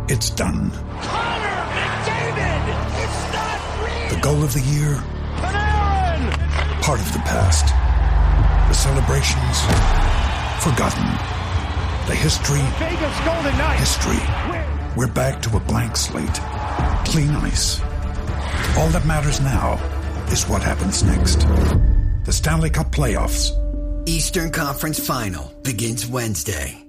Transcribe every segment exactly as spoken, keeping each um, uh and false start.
It's done. Connor McDavid! It's not real! The goal of the year? Panarin! Part of the past. The celebrations? Forgotten. The history? Vegas Golden Knights! History. We're back to a blank slate. Clean ice. All that matters now is what happens next. The Stanley Cup playoffs. Eastern Conference Final begins Wednesday.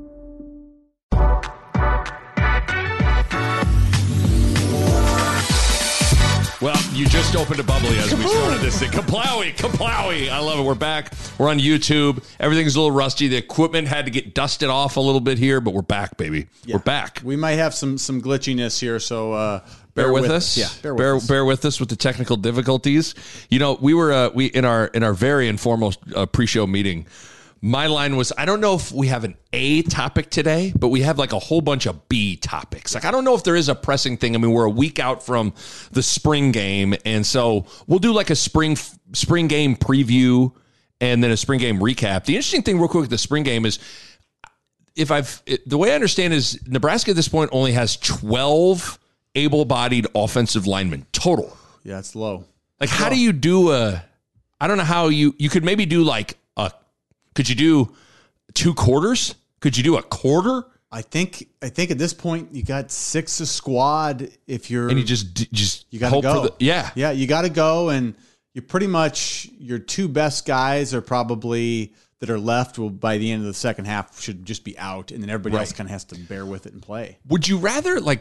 Well, you just opened a bubbly as we started this thing. Kaplowy, Kaplowy. I love it. We're back. We're on YouTube. Everything's a little rusty. The equipment had to get dusted off a little bit here, but we're back, baby. Yeah. We're back. We might have some some glitchiness here, so uh, bear, bear with, with us. us. Yeah, bear with bear, us. Bear with us with the technical difficulties. You know, we were uh, we in our in our very informal uh, pre-show meeting. My line was, I don't know if we have an A topic today, but we have like a whole bunch of B topics. Like, I don't know if there is a pressing thing. I mean, we're a week out from the spring game, and so we'll do like a spring spring game preview and then a spring game recap. The interesting thing real quick with the spring game is, if I've it, the way I understand is Nebraska at this point only has twelve able-bodied offensive linemen total. Yeah, it's low. Like, it's how low. do you do a, I don't know how you, you could maybe do like a, could you do two quarters? Could you do a quarter? I think I think at this point you got six a squad. If you're and you just just you got to go. For the, yeah, yeah, you got to go, and you pretty much your two best guys are probably that are left. Will by the end of the second half should just be out, and then everybody right. else kind of has to bear with it and play. Would you rather like?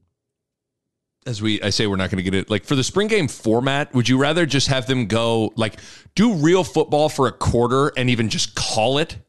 As we, I say, we're not going to get it. Like for the spring game format, would you rather just have them go like do real football for a quarter and even just call it?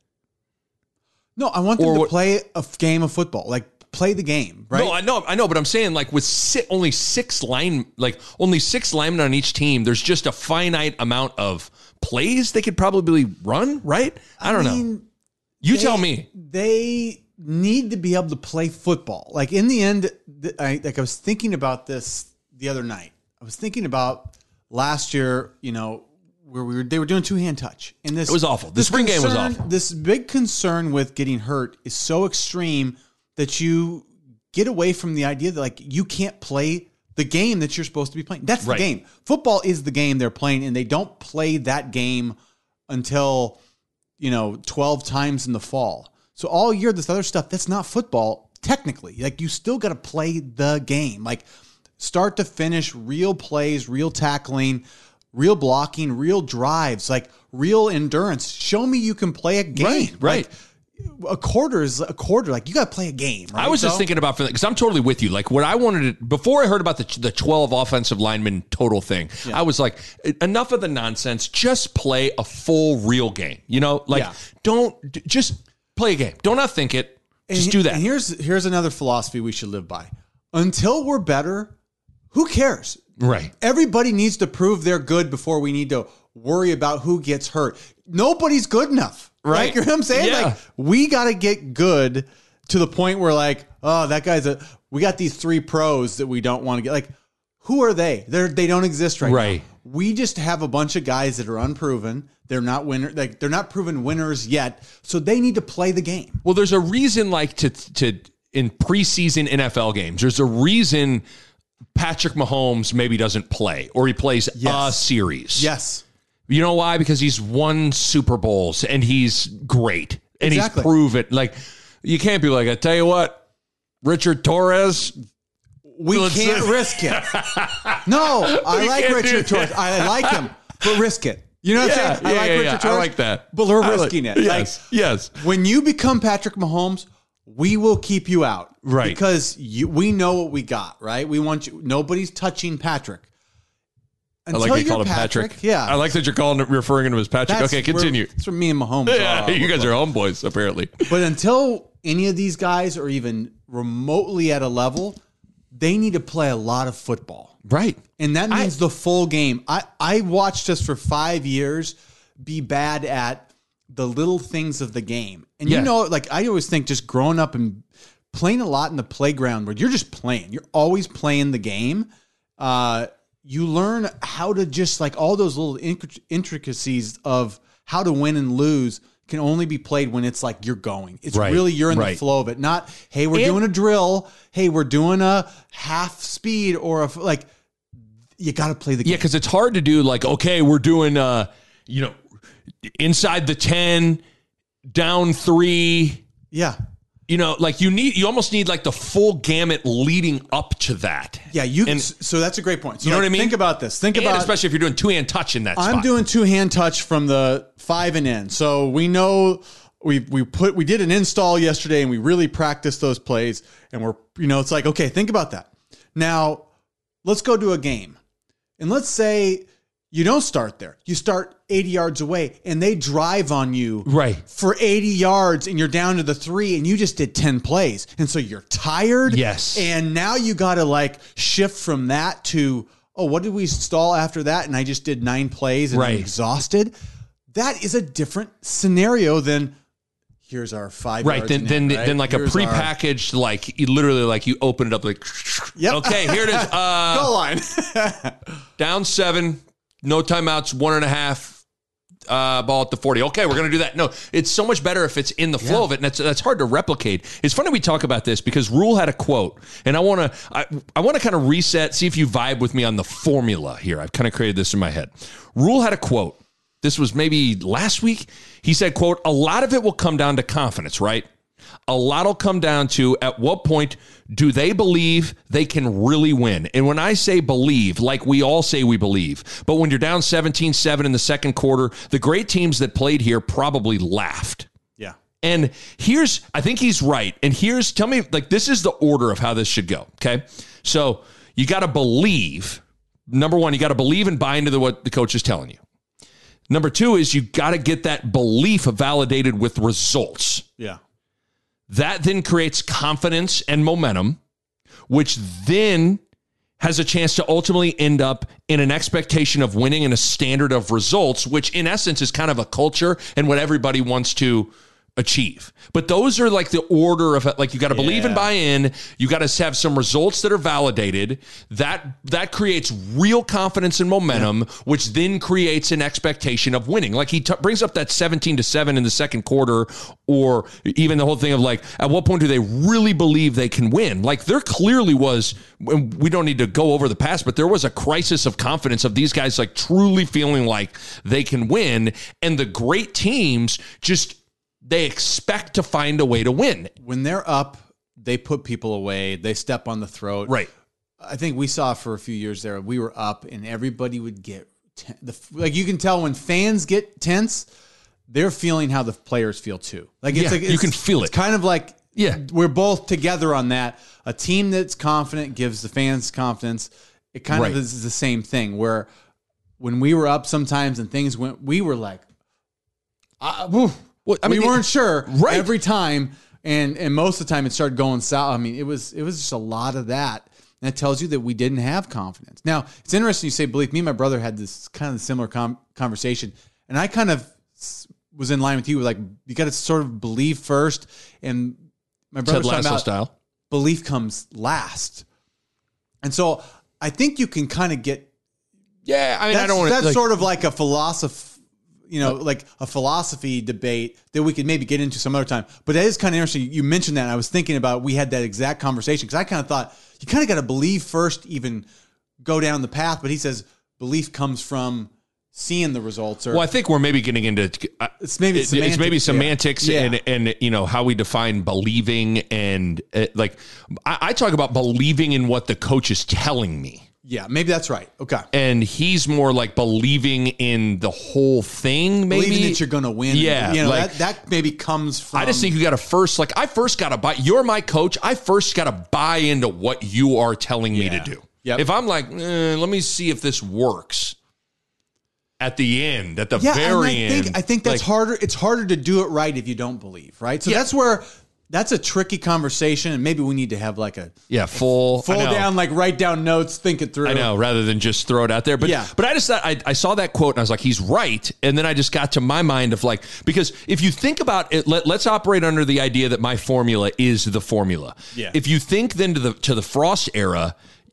No, I want them or to what, play a game of football, like play the game, right? No, I know, I know, but I'm saying like with six, only six line, like only six linemen on each team, there's just a finite amount of plays they could probably run, right? I don't I mean, know. You they, tell me. They need to be able to play football. Like in the end, I like I was thinking about this the other night. I was thinking about last year, you know, where we were they were doing two hand touch. And this it was awful. The spring concern, game was awful. This big concern with getting hurt is so extreme that you get away from the idea that like you can't play the game that you're supposed to be playing. That's the right. game. Football is the game they're playing, and they don't play that game until, you know, twelve times in the fall. So all year, this other stuff, that's not football, technically. Like, you still got to play the game. Like, start to finish, real plays, real tackling, real blocking, real drives, like, real endurance. Show me you can play a game. Right, right. Like, a quarter is a quarter. Like, you got to play a game, right? I was so, just thinking about, because I'm totally with you. Like, what I wanted to, before I heard about the the twelve offensive linemen total thing, yeah. I was like, enough of the nonsense. Just play a full, real game. You know, like, yeah. don't, just play a game. Don't not think it. Just and, do that. And here's here's another philosophy we should live by. Until we're better, who cares? Right. Everybody needs to prove they're good before we need to worry about who gets hurt. Nobody's good enough. Right. Like, you know what I'm saying? Yeah. Like, we got to get good to the point where, like, oh, that guy's a, we got these three pros that we don't want to get. Like, who are they? They're, they don't exist right, right. now. We just have a bunch of guys that are unproven. They're not winner. Like, they're not proven winners yet. So they need to play the game. Well, there's a reason, like, to, to, in preseason N F L games, there's a reason Patrick Mahomes maybe doesn't play, or he plays yes. a series. Yes. You know why? Because he's won Super Bowls and he's great and exactly. he's proven. Like, you can't be like, I tell you what, Richard Torres, we can't risk it. No, I like Richard Torres. I like him, but risk it. You know what yeah, I'm saying? I yeah, like yeah, Richard yeah. Torres. I like that. But we're I risking like, it. Yes, like, yes. When you become Patrick Mahomes, we will keep you out. Right. Because you, we know what we got, right? We want you. Nobody's touching Patrick. Until I like that you you're call him Patrick. Patrick. Yeah. I like that you're calling it, referring to him as Patrick. That's okay, continue. That's where me and Mahomes yeah, are. you guys are homeboys, apparently. But until any of these guys are even remotely at a level, they need to play a lot of football. Right. And that means I, the full game. I, I watched us for five years be bad at the little things of the game. And yeah. you know, like I always think just growing up and playing a lot in the playground where you're just playing. You're always playing the game. Uh, you learn how to just like all those little intricacies of how to win and lose can only be played when it's like you're going. It's Right, really you're in right. the flow of it. Not, hey, we're And- doing a drill. Hey, we're doing a half speed or a f- like. You got to play the game. Yeah, because it's hard to do like, okay, we're doing, uh, you know, inside the ten, down three. Yeah. You know, like you need, you almost need like the full gamut leading up to that. Yeah, you. And- So that's a great point. So You know like, what I mean? Think about this. Think And about especially if you're doing two hand touch in that I'm spot. doing two hand touch from the five and in. So we know we we put we did an install yesterday and we really practiced those plays. And we're you know it's like okay, think about that. Now let's go to a game, and let's say you don't start there. You start eighty yards away, and they drive on you Right. for eighty yards, and you're down to the three, and you just did ten plays, and so you're tired. Yes. And now you got to like shift from that to, oh, what did we stall after that? And I just did nine plays and I'm Right. exhausted. That is a different scenario than here's our five. Right, yards then in, then right? then like a Here's our prepackaged, like you literally like you open it up like, Yep. okay, here it is. Uh, goal line. down seven, no timeouts, one and a half, uh, ball at the forty. Okay, we're gonna do that. No, it's so much better if it's in the flow of it, and that's that's hard to replicate. It's funny we talk about this because Rule had a quote, and I want to I, I want to kind of reset, see if you vibe with me on the formula here. I've kind of created this in my head. Rule had a quote. This was maybe last week. He said, quote, a lot of it will come down to confidence, right? A lot will come down to at what point do they believe they can really win? And when I say believe, like we all say we believe, but when you're down seventeen seven in the second quarter, the great teams that played here probably laughed. Yeah. And here's, I think he's right. And here's, tell me, like, this is the order of how this should go. Okay. So you got to believe, number one, you got to believe and buy into the, what the coach is telling you. Number two is you got to get that belief validated with results. Yeah. That then creates confidence and momentum, which then has a chance to ultimately end up in an expectation of winning and a standard of results, which in essence is kind of a culture and what everybody wants to achieve. But those are like the order of like you got to believe and Yeah. buy in. You got to have some results that are validated. That that creates real confidence and momentum, which then creates an expectation of winning. Like he t- brings up that seventeen to seven in the second quarter, or even the whole thing of like, at what point do they really believe they can win? Like there clearly was. We don't need to go over the past, but there was a crisis of confidence of these guys like truly feeling like they can win, and the great teams just. They expect to find a way to win. When they're up, they put people away. They step on the throat. Right. I think we saw for a few years there, we were up and everybody would get, ten, the, like you can tell when fans get tense, they're feeling how the players feel too. Like it's Yeah, like, you it's, can feel it's it. kind of like, Yeah. we're both together on that. A team that's confident gives the fans confidence. It kind Right. of is the same thing where when we were up sometimes and things went, we were like, uh, woo. Well, I mean, we weren't sure right. every time, and and most of the time it started going south. I mean, it was it was just a lot of that. And that tells you that we didn't have confidence. Now, it's interesting you say belief. Me and my brother had this kind of similar com- conversation, and I kind of s- was in line with you. Like, you got to sort of believe first, and my brother Ted was talking Lasso about style. belief comes last. And so I think you can kind of get Yeah, I mean, that's, I don't want to. that's Like, sort of like a philosophy, you know, like a philosophy debate that we could maybe get into some other time. But it is kind of interesting. You mentioned that. And I was thinking about, we had that exact conversation because I kind of thought you kind of got to believe first, even go down the path. But he says belief comes from seeing the results. Or well, I think we're maybe getting into uh, it's maybe it- it's maybe semantics, semantics yeah. and and you know how we define believing and uh, like I, I talk about believing in what the coach is telling me. Yeah, maybe that's right. Okay. And he's more like believing in the whole thing, maybe. Believing that you're going to win. Yeah, You know, like- that, that maybe comes from. I just think you got to first, like, I first got to buy, you're my coach. I first got to buy into what you are telling me Yeah. to do. Yep. If I'm like, eh, let me see if this works at the end, at the yeah, very and I end. think, I think that's like, harder. It's harder to do it right if you don't believe, right? So Yeah. that's where, that's a tricky conversation. And maybe we need to have like a Yeah, full. full I know. down, like write down notes, think it through. I know, rather than just throw it out there. But Yeah. but I just thought I, I saw that quote and I was like, he's right. And then I just got to my mind of like, because if you think about it, let, let's operate under the idea that my formula is the formula. Yeah. If you think then to the to the Frost era,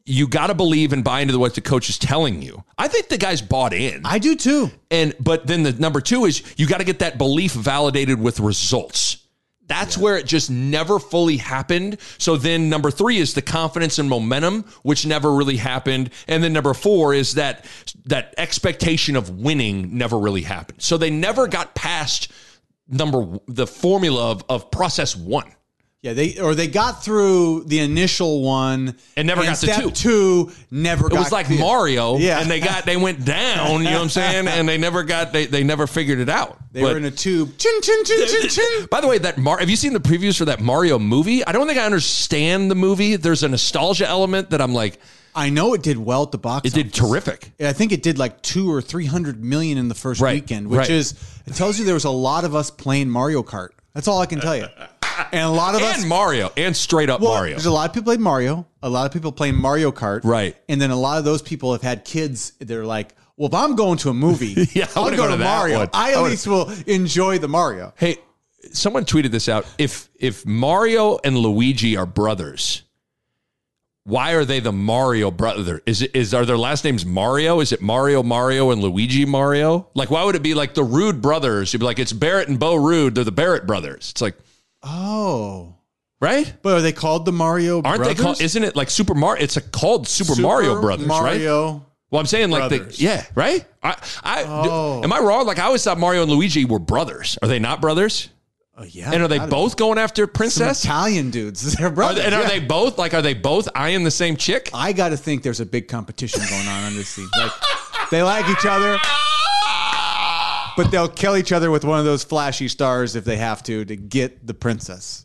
you got to believe and buy into what the coach is telling you. I think the guy's bought in. I do too. And but then the number two is you got to get that belief validated with results. That's yeah. where it just never fully happened. So then number three is the confidence and momentum, which never really happened. And then number four is that that expectation of winning never really happened. So they never got past number the formula of, of process one. Yeah, they or they got through the initial one and never and got to step two. two. Never. It got was like the, Mario, yeah. and they got they went down. You know what I'm saying? And they never got they they never figured it out. They but, were in a tube. Chin chin chin chin chin. By the way, that Mar- have you seen the previews for that Mario movie? I don't think I understand the movie. There's a nostalgia element that I'm like. I know it did well at the box. It office. did terrific. I think it did like two or three hundred million in the first right. weekend, which right. is it tells you there was a lot of us playing Mario Kart. That's all I can tell you. And a lot of and us Mario and straight up well, Mario. There's a lot of people playing Mario. A lot of people playing Mario Kart. Right. And then a lot of those people have had kids. They're like, well, if I'm going to a movie, yeah, I I'm want going to to Mario. One. I at I least will enjoy the Mario. Hey, someone tweeted this out. If if Mario and Luigi are brothers, why are they the Mario brother? Is it is are their last names Mario? Is it Mario Mario and Luigi Mario? Like, why would it be like the Rude brothers? You'd be like, it's Barrett and Bo Rude. They're the Barrett brothers. It's like, oh, right? But are they called the Mario? Aren't brothers? they called? Isn't it like Super Mario? It's a called Super, Super Mario Brothers, Mario right? Well, I'm saying like brothers. the yeah, right? I I Oh. am I wrong? Like I always thought Mario and Luigi were brothers. Are they not brothers? Oh, yeah. And are they both be. going after Some Princess? Italian dudes? They're Are brothers. they, and are yeah. they both like? Are they both eyeing the same chick? I got to think there's a big competition going on on this scene. Like they like each other, but they'll kill each other with one of those flashy stars if they have to to get the princess.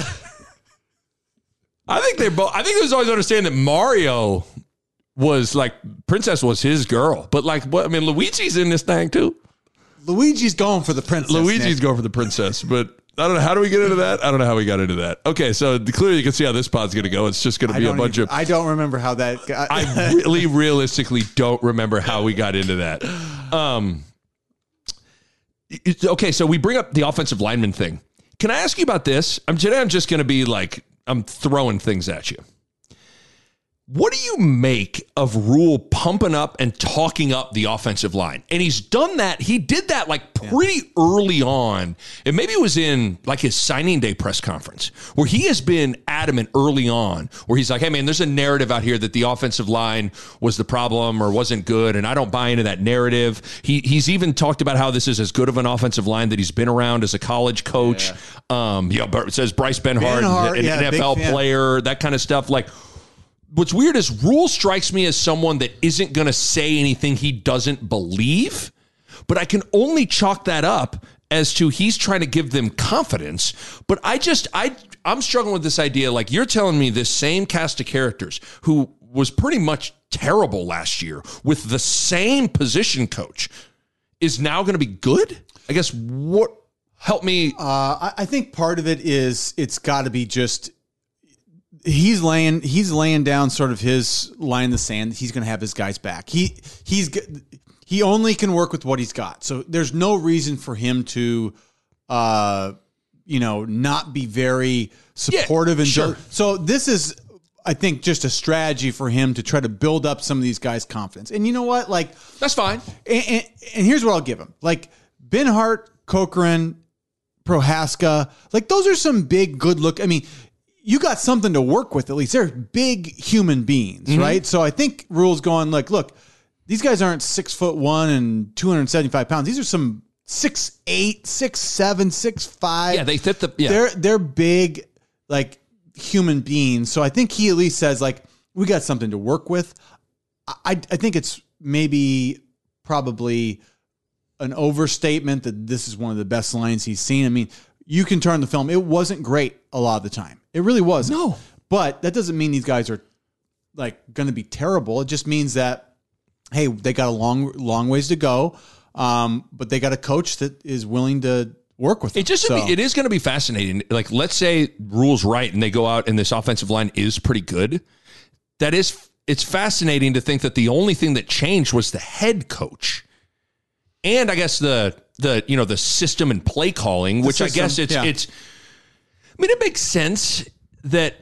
I think they both. I think there's always understand that Mario was like Princess was his girl, but like what? I mean, Luigi's in this thing too. Luigi's going for the princess. Luigi's Nick. going for the princess, but I don't know. How do we get into that? I don't know how we got into that. Okay, so clearly you can see how this pod's going to go. It's just going to I be a don't bunch even- of. I don't remember how that got. I really, realistically don't remember how we got into that. Um. it- okay, so we bring up the offensive lineman thing. Can I ask you about this? I'm today. I'm just going to be like I'm throwing things at you. What do you make of Rule pumping up and talking up the offensive line? And he's done that. He did that like pretty yeah. early on. And maybe it was in like his signing day press conference where he has been adamant early on where he's like, hey, man, there's a narrative out here that the offensive line was the problem or wasn't good. And I don't buy into that narrative. He He's even talked about how this is as good of an offensive line that he's been around as a college coach. Yeah, um, yeah it says Bryce Benhart, Benhart an yeah, N F L big, yeah. player, that kind of stuff. Like, what's weird is Rule strikes me as someone that isn't going to say anything he doesn't believe, but I can only chalk that up as to he's trying to give them confidence. But I just, I, I'm struggling with this idea. Like you're telling me this same cast of characters who was pretty much terrible last year with the same position coach is now going to be good? I guess what, help me. Uh, I, I think part of it is it's got to be just, He's laying he's laying down sort of his line in the sand. He's going to have his guys back. He he's he only can work with what he's got. So there's no reason for him to, uh, you know, not be very supportive. Yeah, and sure. So this is, I think, just a strategy for him to try to build up some of these guys' confidence. And you know what? Like that's fine. And, and, and here's what I'll give him: like Benhart, Cochran, Prohaska. Like those are some big, good look. I mean. You got something to work with, at least. They're big human beings, mm-hmm. right? So I think Rule's going like, look, these guys aren't six foot one and two hundred seventy-five pounds. These are some six, eight, six, seven, six, five. Yeah, they fit the, yeah. They're, they're big, like human beings. So I think he at least says like, we got something to work with. I, I think it's maybe probably an overstatement that this is one of the best lines he's seen. I mean, you can turn the film. It wasn't great a lot of the time. It really wasn't. No. But that doesn't mean these guys are like going to be terrible. It just means that, hey, they got a long, long ways to go. Um, but they got a coach that is willing to work with them. It just so. it is going to be fascinating. Like, let's say Rule's right and they go out and this offensive line is pretty good. That is, it's fascinating to think that the only thing that changed was the head coach. And I guess the, the, you know, the system and play calling, The which system, I guess it's, yeah. it's, I mean, it makes sense that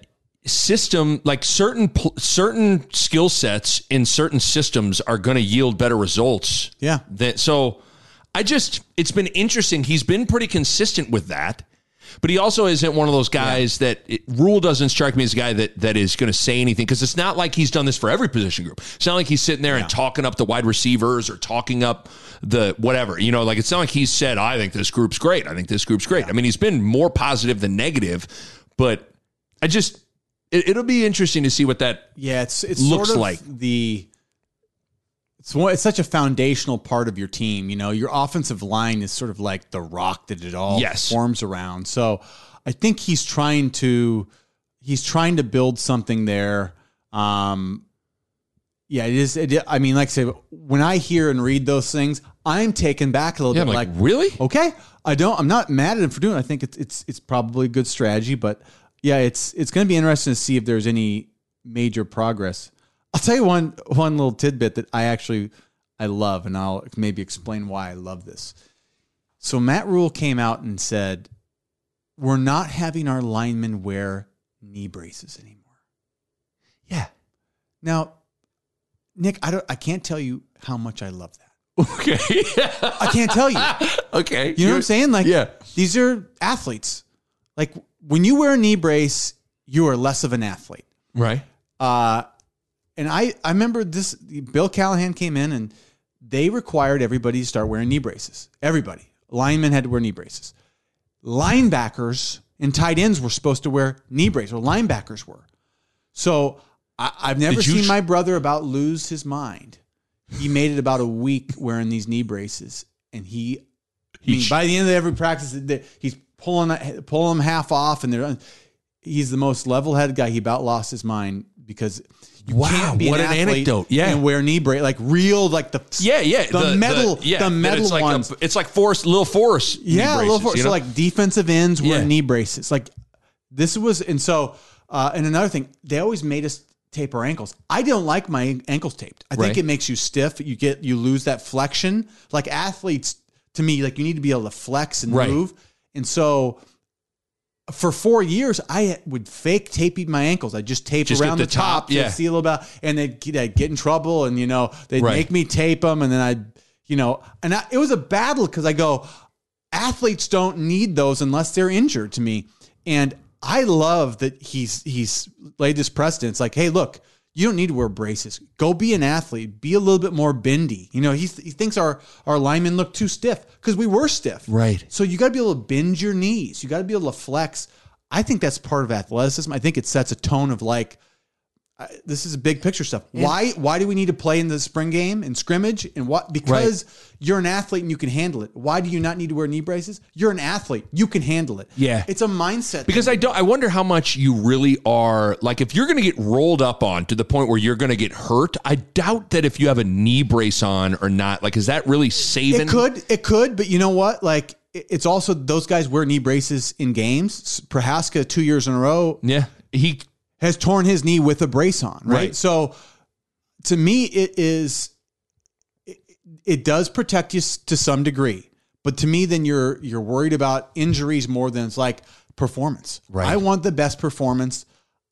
system, like certain certain skill sets in certain systems are going to yield better results. Yeah. That, so I just, it's been interesting. He's been pretty consistent with that, but he also isn't one of those guys yeah. that it, Rule doesn't strike me as a guy that, that is going to say anything, because it's not like he's done this for every position group. It's not like he's sitting there yeah. and talking up the wide receivers or talking up the whatever, you know, like it's not like he's said, I think this group's great. I think this group's great. Yeah. I mean, he's been more positive than negative, but I just, it, it'll be interesting to see what that yeah, it's, it's looks sort of like. The It's, one, it's such a foundational part of your team. You know, your offensive line is sort of like the rock that it all yes. forms around. So I think he's trying to he's trying to build something there. Um, yeah, it is. It, I mean, like I say, when I hear and read those things, I'm taken back a little yeah, bit. I'm like, like, really? Okay, I don't. I'm not mad at him for doing it. I think it's it's it's probably a good strategy. But yeah, it's it's going to be interesting to see if there's any major progress. I'll tell you one one little tidbit that I actually I love, and I'll maybe explain why I love this. So Matt Rule came out and said, we're not having our linemen wear knee braces anymore. Yeah. Now, Nick, I don't I can't tell you how much I love that. Okay. I can't tell you. Okay. You know what I'm saying? Like, yeah. These are athletes. Like, when you wear a knee brace, you are less of an athlete. Right. Uh And I, I remember this, Bill Callahan came in and they required everybody to start wearing knee braces. Everybody. Linemen had to wear knee braces. Linebackers and tight ends were supposed to wear knee braces, or linebackers were. So I, I've never seen sh- my brother about lose his mind. He made it about a week wearing these knee braces. And he, I mean, sh- by the end of every practice, he's pulling, pulling them half off. And they're, he's the most level-headed guy. He about lost his mind because you wow, can't be what an, an anecdote! Yeah, and wear knee brace, like real, like the yeah, yeah, the, the metal, the, yeah, the metal it's like ones. A, it's like force, little force. Yeah, knee braces, little force. you know? So like defensive ends wear yeah. knee braces. Like this was, and so uh, and another thing, they always made us tape our ankles. I don't like my ankles taped. I think right. it makes you stiff. You get you lose that flexion. Like athletes, to me, like you need to be able to flex and right. move. And so for four years, I would fake tape my ankles. I'd just tape just around the, the top, top yeah. to see a little bit, and they'd, they'd get in trouble, and you know they'd right. make me tape them, and then I'd, you know, and I, it was a battle because I go, athletes don't need those unless they're injured to me, and I love that he's he's laid this precedent. It's like, hey, look, you don't need to wear braces. Go be an athlete. Be a little bit more bendy. You know, he he thinks our our linemen look too stiff because we were stiff. Right. So you got to be able to bend your knees. You got to be able to flex. I think that's part of athleticism. I think it sets a tone of like, uh, this is big picture stuff. And why why do we need to play in the spring game and scrimmage? And what? Because right. you're an athlete and you can handle it. Why do you not need to wear knee braces? You're an athlete. You can handle it. Yeah. It's a mindset. Because thing. I don't I wonder how much you really are, like if you're going to get rolled up on to the point where you're going to get hurt, I doubt that if you have a knee brace on or not, like is that really saving? It could, it could, but you know what? Like it's also those guys wear knee braces in games. Prohaska two years in a row. Yeah. He has torn his knee with a brace on, right? right. So to me, it is, it, it does protect you to some degree, but to me, then you're, you're worried about injuries more than it's like performance. Right. I want the best performance.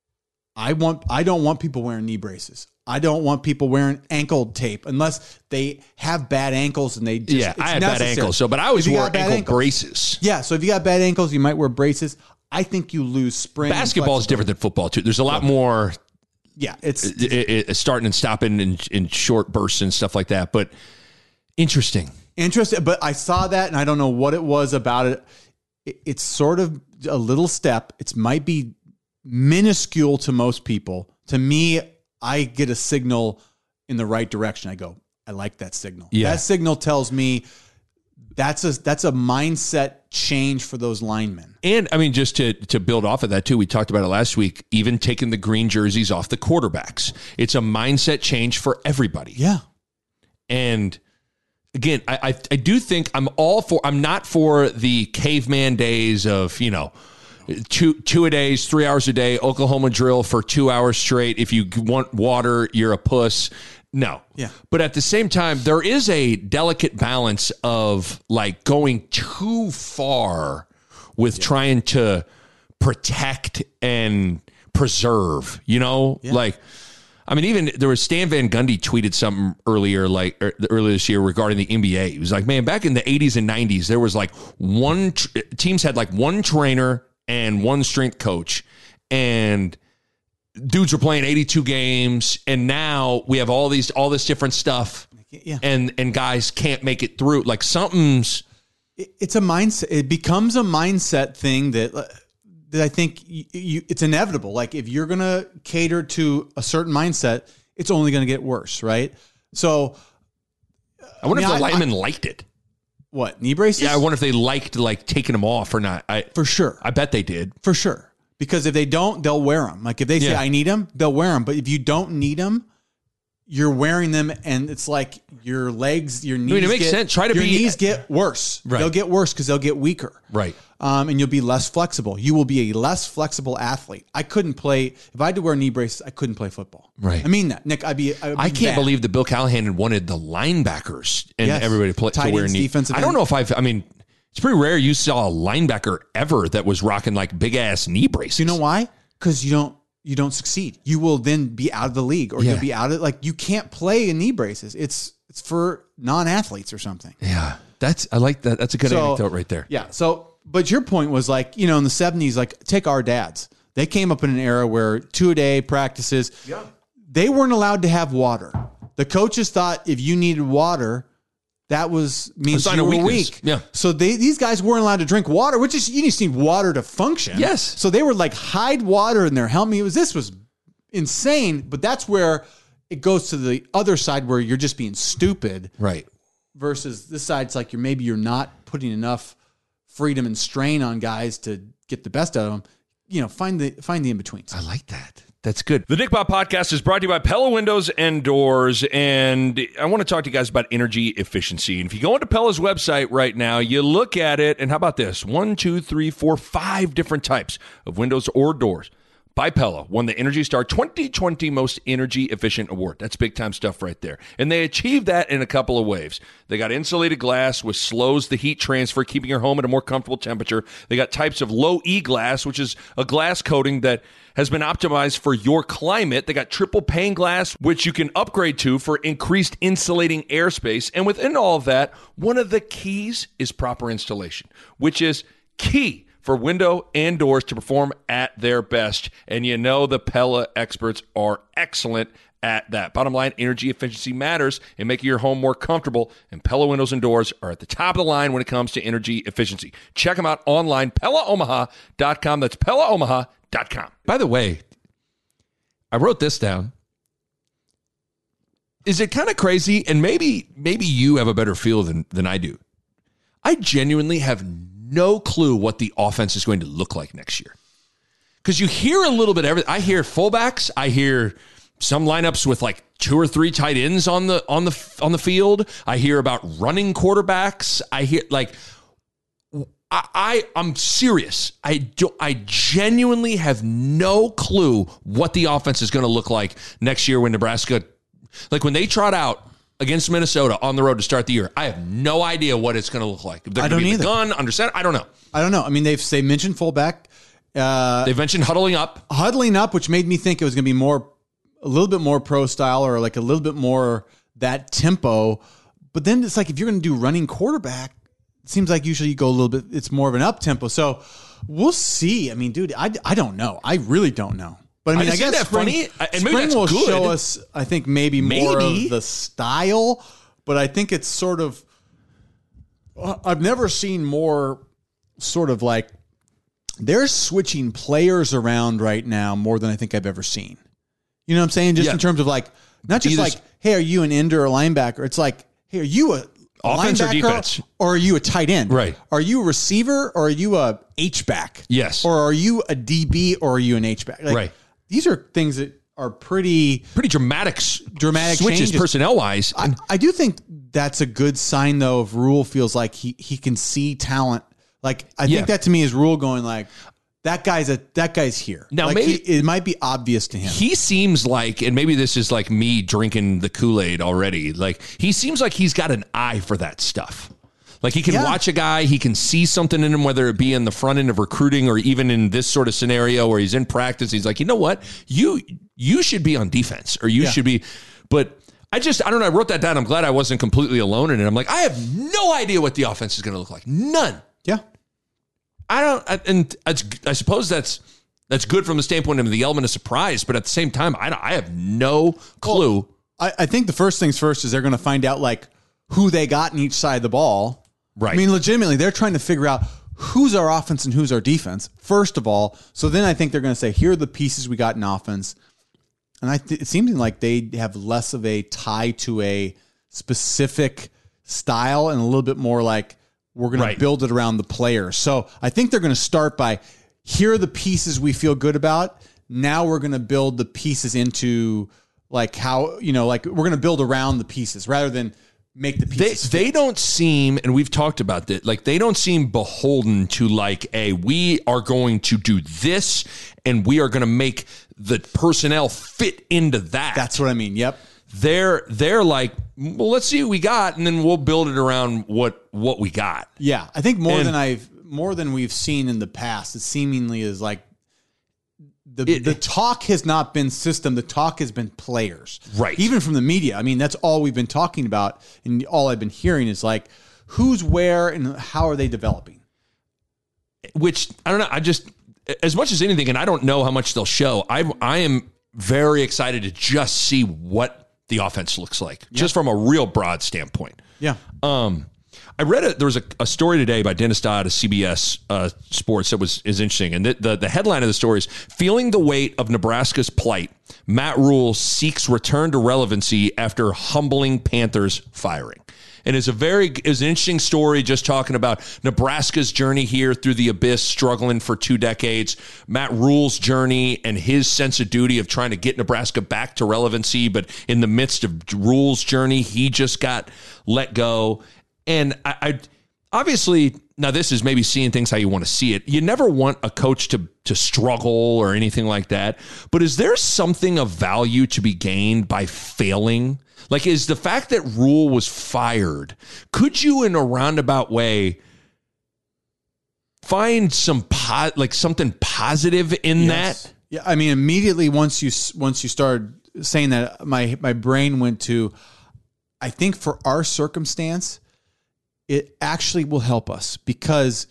I want, I don't want people wearing knee braces. I don't want people wearing ankle tape unless they have bad ankles and they just, yeah, it's I had necessary. bad ankles. So, but I always wore ankle ankles, braces. Yeah. So if you got bad ankles, you might wear braces. I think you lose spring. Basketball is different than football too. There's a lot more. Yeah, it's it, it, it starting and stopping in, in short bursts and stuff like that. But interesting, interesting. But I saw that, and I don't know what it was about it. it it's sort of a little step. It might be minuscule to most people. To me, I get a signal in the right direction. I go, I like that signal. Yeah. That signal tells me that's a that's a mindset change for those linemen. And I mean, just to to build off of that too, we talked about it last week, even taking the green jerseys off the quarterbacks. It's a mindset change for everybody. Yeah. And again, I, I I do think I'm all for, I'm not for the caveman days of, you know, two two a days, three hours a day, Oklahoma drill for two hours straight. If you want water, you're a puss. No. Yeah. But at the same time, there is a delicate balance of like going too far with yeah. trying to protect and preserve, you know, yeah. like, I mean, even there was Stan Van Gundy tweeted something earlier, like er, earlier this year regarding the N B A. He was like, man, back in the eighties and nineties, there was like one tr- teams had like one trainer and one strength coach, and dudes were playing eighty-two games. And now we have all these, all this different stuff. Yeah. And, and guys can't make it through. Like something's, it's a mindset. It becomes a mindset thing that, that I think you, you, it's inevitable. Like if you're going to cater to a certain mindset, it's only going to get worse, right? So I wonder I mean, if the I, linemen I, liked it. What, knee braces? Yeah, I wonder if they liked like taking them off or not. I, For sure. I bet they did. For sure. Because if they don't, they'll wear them. Like if they say, yeah. I need them, they'll wear them. But if you don't need them, you're wearing them, and it's like your legs, your knees. I mean, it makes get, sense. Try to your be. Your knees get worse. Right. They'll get worse because they'll get weaker. Right. Um, and you'll be less flexible. You will be a less flexible athlete. I couldn't play if I had to wear knee braces. I couldn't play football. Right. I mean that, Nick. I'd be. I'd be I can't bad. believe that Bill Callahan had wanted the linebackers and yes. everybody play, to wear knee. Defensive I don't know if I've. I mean, it's pretty rare you saw a linebacker ever that was rocking like big ass knee braces. Do you know why? Because you don't. You don't succeed. You will then be out of the league, or yeah. you'll be out of like you can't play in knee braces. It's it's for non-athletes or something. Yeah, that's I like that. That's a good so, anecdote right there. Yeah. So, but your point was like, you know, in the seventies, like take our dads. They came up in an era where two a day practices. Yeah. They weren't allowed to have water. The coaches thought if you needed water, that was means you were weak. Yeah. So they these guys weren't allowed to drink water, which is you just need water to function. Yes. So they were like hide water in their helmet. It was this was insane, but that's where it goes to the other side where you're just being stupid. Right. Versus this side, it's like you're maybe you're not putting enough freedom and strain on guys to get the best out of them. You know, find the find the in-betweens. I like that. That's good. The Nick Bob Podcast is brought to you by Pella Windows and Doors, and I want to talk to you guys about energy efficiency. And if you go into Pella's website right now, you look at it, and how about this? One, two, three, four, five different types of windows or doors by Pella won the Energy Star twenty twenty Most Energy Efficient Award. That's big-time stuff right there. And they achieved that in a couple of ways. They got insulated glass, which slows the heat transfer, keeping your home at a more comfortable temperature. They got types of low-E glass, which is a glass coating that has been optimized for your climate. They got triple pane glass, which you can upgrade to for increased insulating airspace. And within all of that, one of the keys is proper installation, which is key for window and doors to perform at their best. And you know the Pella experts are excellent at that. Bottom line, energy efficiency matters in making your home more comfortable, and Pella windows and doors are at the top of the line when it comes to energy efficiency. Check them out online, Pella Omaha dot com. That's Pella Omaha dot com. By the way, I wrote this down. Is it kind of crazy? And maybe maybe you have a better feel than, than I do. I genuinely have no clue what the offense is going to look like next year. Because you hear a little bit of everything. I hear fullbacks. I hear some lineups with like two or three tight ends on the on the on the field. I hear about running quarterbacks. I hear like I, I I'm serious. I do I genuinely have no clue what the offense is going to look like next year when Nebraska, like when they trot out against Minnesota on the road to start the year. I have no idea what it's going to look like. If they're I going don't to be the either. gun, under center, I don't know. I don't know. I mean, they've they mentioned fullback. Uh, They've mentioned huddling up. huddling up, which made me think it was going to be more, a little bit more pro style or like a little bit more that tempo. But then it's like if you're going to do running quarterback, it seems like usually you go a little bit, it's more of an up tempo. So we'll see. I mean, dude, I, I don't know. I really don't know. But I mean, I, I guess that spring, funny, and maybe spring that's will good. show us, I think, maybe more Maybe. of the style. But I think it's sort of, I've never seen more sort of like, they're switching players around right now more than I think I've ever seen. You know what I'm saying? Just Yeah. in terms of like, not just Either like, hey, are you an end or a linebacker? It's like, hey, are you a Offense or linebacker defense? or are you a tight end? Right. Are you a receiver or are you a H-back? Yes. Or are you a D B or are you an H-back? Like, Right. These are things that are pretty Pretty dramatic, s- dramatic switches changes. personnel wise. I, I do think that's a good sign, though, if Rule feels like he he can see talent. Like I Yeah. think that to me is Rule going like that guy's a that guy's here. Now, like maybe- he, it might be obvious to him. He seems like, and maybe this is like me drinking the Kool-Aid already. Like he seems like he's got an eye for that stuff. Like he can Yeah. watch a guy, he can see something in him, whether it be in the front end of recruiting or even in this sort of scenario where he's in practice. He's like, you know what? You you should be on defense or you Yeah. should be. But I just, I don't know. I wrote that down. I'm glad I wasn't completely alone in it. I'm like, I have no idea what the offense is going to look like. None. Yeah. I don't, I, and I, I suppose that's that's good from the standpoint of the element of surprise. But at the same time, I, don't, I have no clue. Well, I, I think the first things first is they're going to find out like who they got in each side of the ball. Right. I mean, legitimately, they're trying to figure out who's our offense and who's our defense, first of all. So then I think they're going to say, here are the pieces we got in offense. And I th- it seems like they have less of a tie to a specific style and a little bit more like we're going Right. to build it around the player. So I think they're going to start by, here are the pieces we feel good about. Now we're going to build the pieces into like how, you know, like we're going to build around the pieces rather than make the They pieces. they don't seem, and we've talked about that, like they don't seem beholden to like a, we are going to do this and we are going to make the personnel fit into that. That's what I mean. Yep. They're they're like, well, let's see what we got, and then we'll build it around what what we got. Yeah, I think more And- than I've more than we've seen in the past. It seemingly is like the It- the talk has not been system. The talk has been players, Right. Even from the media. I mean, that's all we've been talking about, and all I've been hearing is like, who's where and how are they developing? Which I don't know. I just, as much as anything, and I don't know how much they'll show. I I am very excited to just see what the offense looks like, just from a real broad standpoint. Yeah, Um, I read a, there was a, a story today by Dennis Dodd of C B S uh, Sports that was is interesting, and the, the the headline of the story is "Feeling the Weight of Nebraska's Plight: Matt Rule seeks return to relevancy after humbling Panthers firing." And it's a very it's an interesting story, just talking about Nebraska's journey here through the abyss, struggling for two decades. Matt Rule's journey and his sense of duty of trying to get Nebraska back to relevancy, but in the midst of Rule's journey, he just got let go. And I, I obviously, now this is maybe seeing things how you want to see it. You never want a coach to to struggle or anything like that. But is there something of value to be gained by failing? Like, is the fact that Rule was fired, could you in a roundabout way find some po- like something positive in Yes. that? Yeah, I mean, immediately once you once you started saying that, my my brain went to, I think for our circumstance, it actually will help us because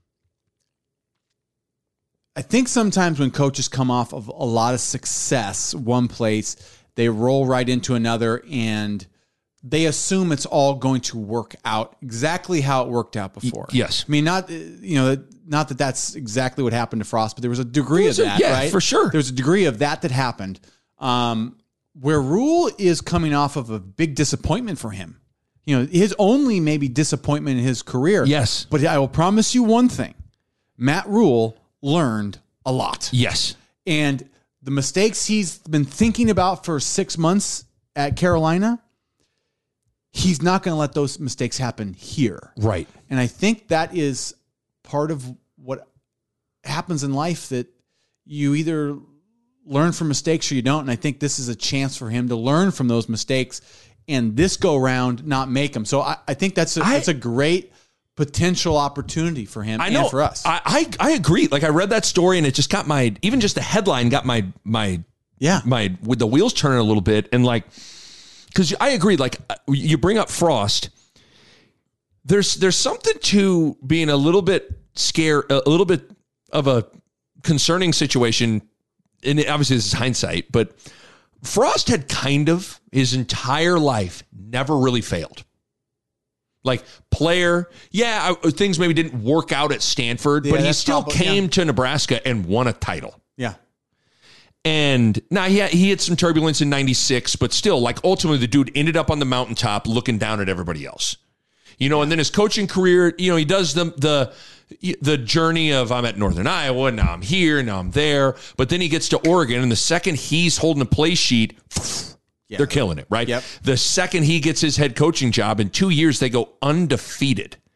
I think sometimes when coaches come off of a lot of success one place, they roll right into another and they assume it's all going to work out exactly how it worked out before. yes. I mean, not, uh, you know, not that that's exactly what happened to Frost, but there was a degree There's of a- that, yeah, right? for sure. There was a degree of that that happened. Um, where Rule is coming off of a big disappointment for him. You know, his only maybe disappointment in his career. Yes. But I will promise you one thing. Matt Rule learned a lot. Yes. And the mistakes he's been thinking about for six months at Carolina, he's not going to let those mistakes happen here. Right. And I think that is part of what happens in life, that you either learn from mistakes or you don't. And I think this is a chance for him to learn from those mistakes and this go round not make them. So I, I think that's a, I- that's a great potential opportunity for him I know. and for us. I, I I agree. Like I read that story and it just got my, even just the headline got my my yeah. my with the wheels turning a little bit. And like, because I agree. Like you bring up Frost. There's there's something to being a little bit scared, a little bit of a concerning situation. And obviously this is hindsight, but Frost had kind of his entire life never really failed. Like player, yeah, I- things maybe didn't work out at Stanford, Yeah, but he that's still probably- came yeah. to Nebraska and won a title. Yeah. And now he had, he had some turbulence in ninety-six, but still, like ultimately the dude ended up on the mountaintop looking down at everybody else. You know, and then his coaching career, you know, he does the the the journey of I'm at Northern Iowa, now I'm here, now I'm there. But then he gets to Oregon, and the second he's holding a play sheet, Yeah. they're killing it, right? Yep. The second he gets his head coaching job, in two years they go undefeated.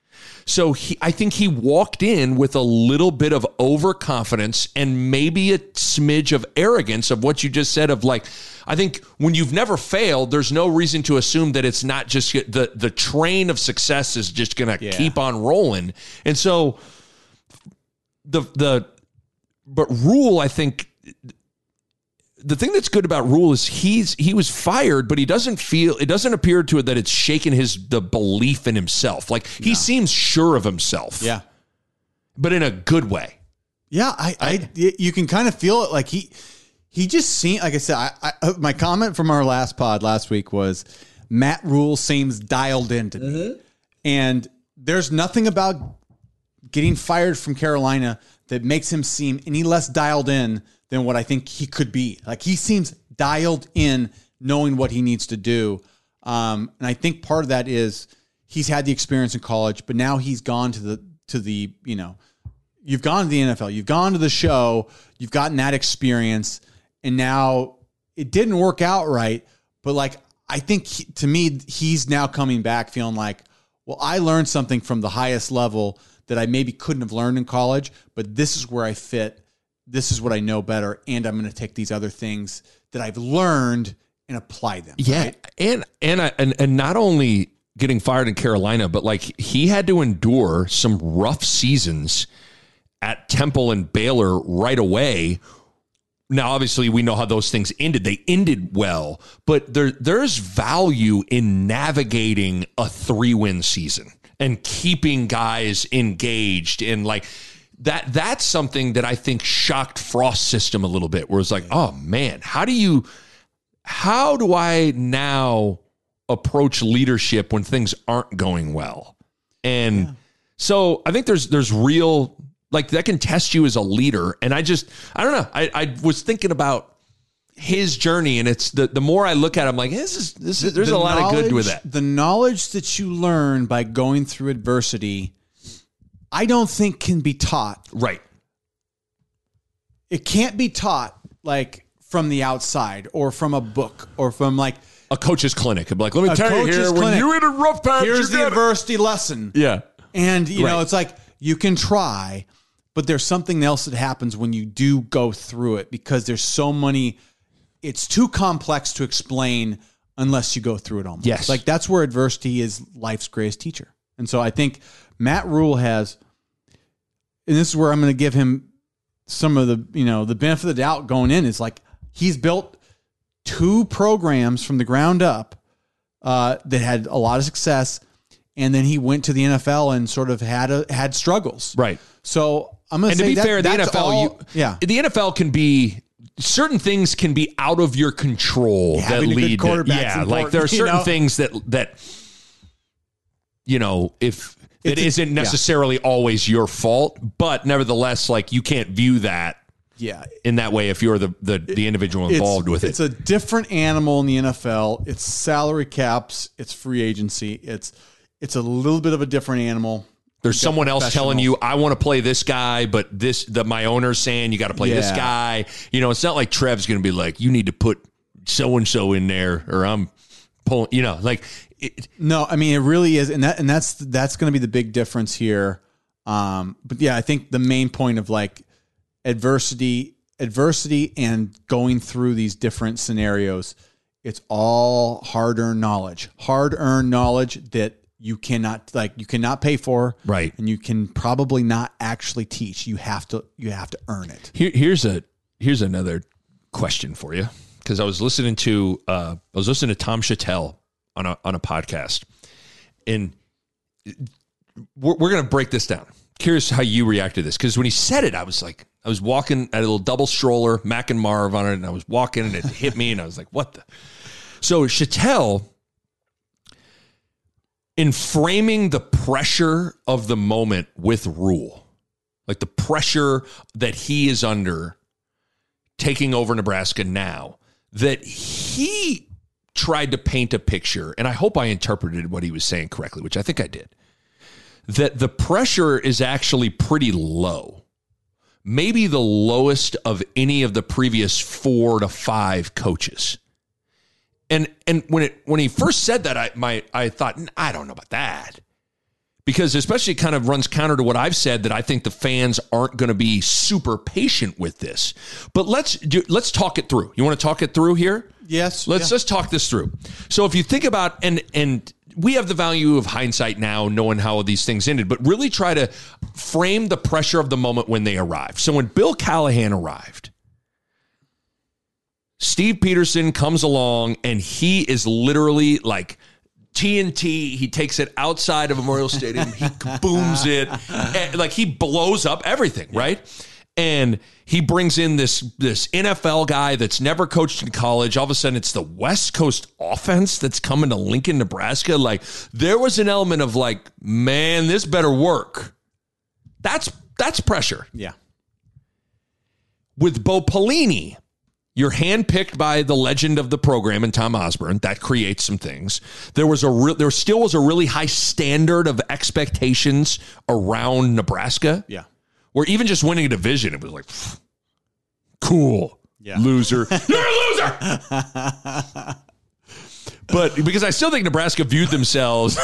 So he, I think he walked in with a little bit of overconfidence and maybe a smidge of arrogance of what you just said of like, I think when you've never failed, there's no reason to assume that it's not just the, the train of success is just going to Yeah. keep on rolling. And so the, the, but Rule, I think the thing that's good about Rule is he's, he was fired, but he doesn't feel, it doesn't appear to it that it's shaken his, the belief in himself. Like he No. seems sure of himself, Yeah. but in a good way. Yeah, I, I, you can kind of feel it. Like he, he just seemed, like I said, I, I, my comment from our last pod last week was Matt Rule seems dialed in to me. And there's nothing about getting fired from Carolina that makes him seem any less dialed in than what I think he could be. Like he seems dialed in, knowing what he needs to do. Um, and I think part of that is he's had the experience in college, but now he's gone to the, to the, you know, you've gone to the N F L, you've gone to the show, you've gotten that experience, and now it didn't work out right. But like, I think he, to me, he's now coming back feeling like, well, I learned something from the highest level that I maybe couldn't have learned in college, but this is where I fit. This is what I know better. And I'm going to take these other things that I've learned and apply them. Yeah. Right? And, and, I, and, and not only getting fired in Carolina, but like he had to endure some rough seasons at Temple and Baylor right away. Now, obviously, we know how those things ended. They ended well, but there there's value in navigating a three-win season and keeping guys engaged and like that. That's something that I think shocked Frost's system a little bit, where it's like, oh man, how do you, how do I now approach leadership when things aren't going well? And yeah. so I think there's there's real. Like that can test you as a leader. And I just, I don't know. I, I was thinking about his journey, and it's the, the more I look at it, I'm like, this is, this is, there's The a lot of good with knowledge- that. The knowledge that you learn by going through adversity, I don't think can be taught. Right. It can't be taught like from the outside or from a book or from like A coach's clinic. I'm like, let me A tell you coach's here, when clinic. you're in a rough patch, here's you the got it. adversity lesson. Yeah. And, you know, Right. it's like you can try, but there's something else that happens when you do go through it because there's so many, it's too complex to explain unless you go through it almost. Yes. Like that's where adversity is life's greatest teacher. And so I think Matt Rule has, and this is where I'm going to give him some of the, you know, the benefit of the doubt going in is like he's built two programs from the ground up uh, that had a lot of success. And then he went to the N F L and sort of had a, had struggles. Right. So I'm going And to to say be that, fair, the N that's F L, all- you, yeah. the N F L can be, certain things can be out of your control Yeah, that having a good lead to, quarterback's yeah, important, like there are you certain know? things that, that, you know, if it It's a- isn't yeah. necessarily always your fault, but nevertheless, like you can't view that Yeah. in that way if you're the, the, the individual involved it's, with it. It's a different animal in the N F L. It's salary caps. It's free agency. It's it's a little bit of a different animal. There's someone else telling you, professionals. I want to play this guy, but this, the, my owner's saying you got to play this Yeah. guy. You know, it's not like Trev's going to be like, you need to put so-and-so in there or I'm pulling, you know, like it, No, I mean it really is, and that and that's that's going to be the big difference here. Um, but yeah, I think the main point of like adversity, adversity, and going through these different scenarios, it's all hard-earned knowledge, hard-earned knowledge that you cannot like you cannot pay for, Right. And you can probably not actually teach. You have to you have to earn it. Here, here's a here's another question for you, because I was listening to uh, I was listening to Tom Chattel on a on a podcast, and we're, we're going to break this down. Curious how you react to this, because when he said it, I was like, I was walking at a little double stroller, Mac and Marv on it, and I was walking, and it hit me, and I was like, what the? So Chattel, in framing the pressure of the moment with Rule, like the pressure that he is under taking over Nebraska now, that he tried to paint a picture, and I hope I interpreted what he was saying correctly, which I think I did, that the pressure is actually pretty low, maybe the lowest of any of the previous four to five coaches. And and when it when he first said that, I my I thought, I don't know about that, because especially it kind of runs counter to what I've said, that I think the fans aren't going to be super patient with this. But let's do, let's talk it through. You want to talk it through here? Yes. Let's yeah. just talk this through. So if you think about, and and we have the value of hindsight now, knowing how these things ended, but really try to frame the pressure of the moment when they arrived. So when Bill Callahan arrived, Steve Peterson comes along and he is literally like T N T. He takes it outside of Memorial Stadium. He booms it. And, like he blows up everything, yeah. right? And he brings in this, this N F L guy that's never coached in college. All of a sudden, it's the West Coast offense that's coming to Lincoln, Nebraska. Like there was an element of like, man, this better work. That's that's pressure. Yeah. With Bo Pelini, you're handpicked by the legend of the program and Tom Osborne. That creates some things. There was a re- there still was a really high standard of expectations around Nebraska. Yeah. Where even just winning a division, it was like, cool, yeah. loser. You're a loser. But because I still think Nebraska viewed themselves.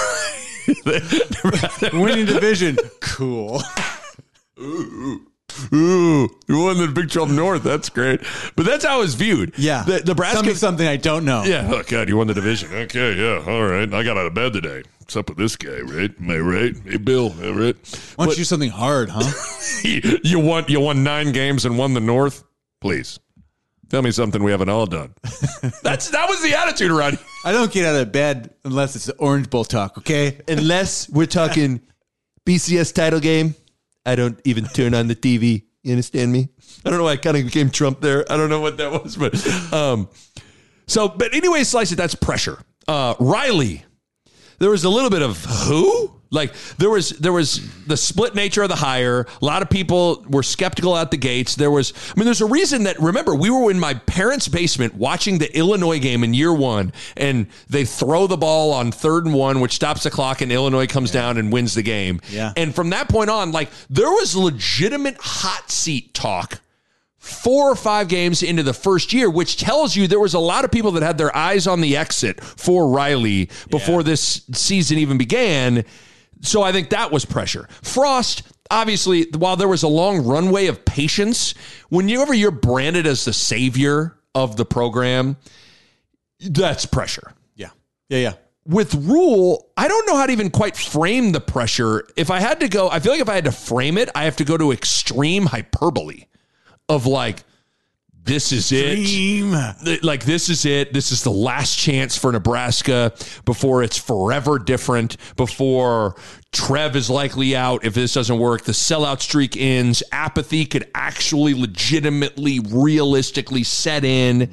Winning division, cool. Ooh. Ooh, you won the Big twelve North. That's great. But that's how it was viewed. Yeah. The, Nebraska. Something, something I don't know. Yeah. Oh, God, you won the division. Okay, yeah. All right. I got out of bed today. What's up with this guy, right? Am I right? Hey, Bill, all right? Why don't you do something hard, huh? you, you, won, you won nine games and won the North? Please. Tell me something we haven't all done. That's That was the attitude around here. I don't get out of bed unless it's the Orange Bowl talk, okay? Unless we're talking B C S title game. I don't even turn on the T V. You understand me? I don't know why I kind of became Trump there. I don't know what that was, but um, so, but anyway, slice it. That's pressure. Uh, Riley, there was a little bit of who? Like there was, there was the split nature of the hire. A lot of people were skeptical out the gates. There was, I mean, there's a reason that, remember, we were in my parents' basement watching the Illinois game in year one, and they throw the ball on third and one, which stops the clock, and Illinois comes yeah. down and wins the game. Yeah. And from that point on, like there was legitimate hot seat talk four or five games into the first year, which tells you there was a lot of people that had their eyes on the exit for Riley before yeah. this season even began. So I think that was pressure. Frost, obviously, while there was a long runway of patience, whenever you're branded as the savior of the program, that's pressure. Yeah. Yeah, yeah. With Rule, I don't know how to even quite frame the pressure. If I had to go, I feel like if I had to frame it, I have to go to extreme hyperbole of like, this is it. Like, this is it. This is the last chance for Nebraska before it's forever different, before Trev is likely out. If this doesn't work, the sellout streak ends. Apathy could actually legitimately, realistically set in.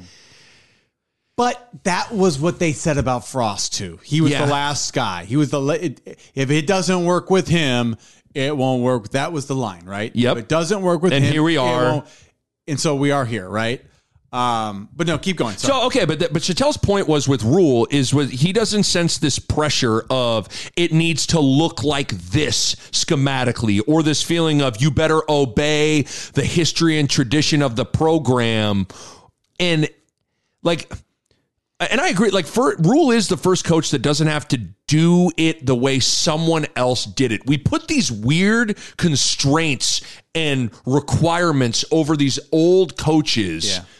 But that was what they said about Frost, too. He was Yeah. the last guy. He was the, it, if it doesn't work with him, it won't work. That was the line, right? Yep. If it doesn't work with And him, here we it are. won't. And so we are here, right? Um, but no, keep going. Sorry. So, okay, but th- but Chattel's point was with Rule is with he doesn't sense this pressure of it needs to look like this schematically, or this feeling of you better obey the history and tradition of the program. And like, and I agree, like for, Rule is the first coach that doesn't have to do it the way someone else did it. We put these weird constraints and requirements over these old coaches Yeah.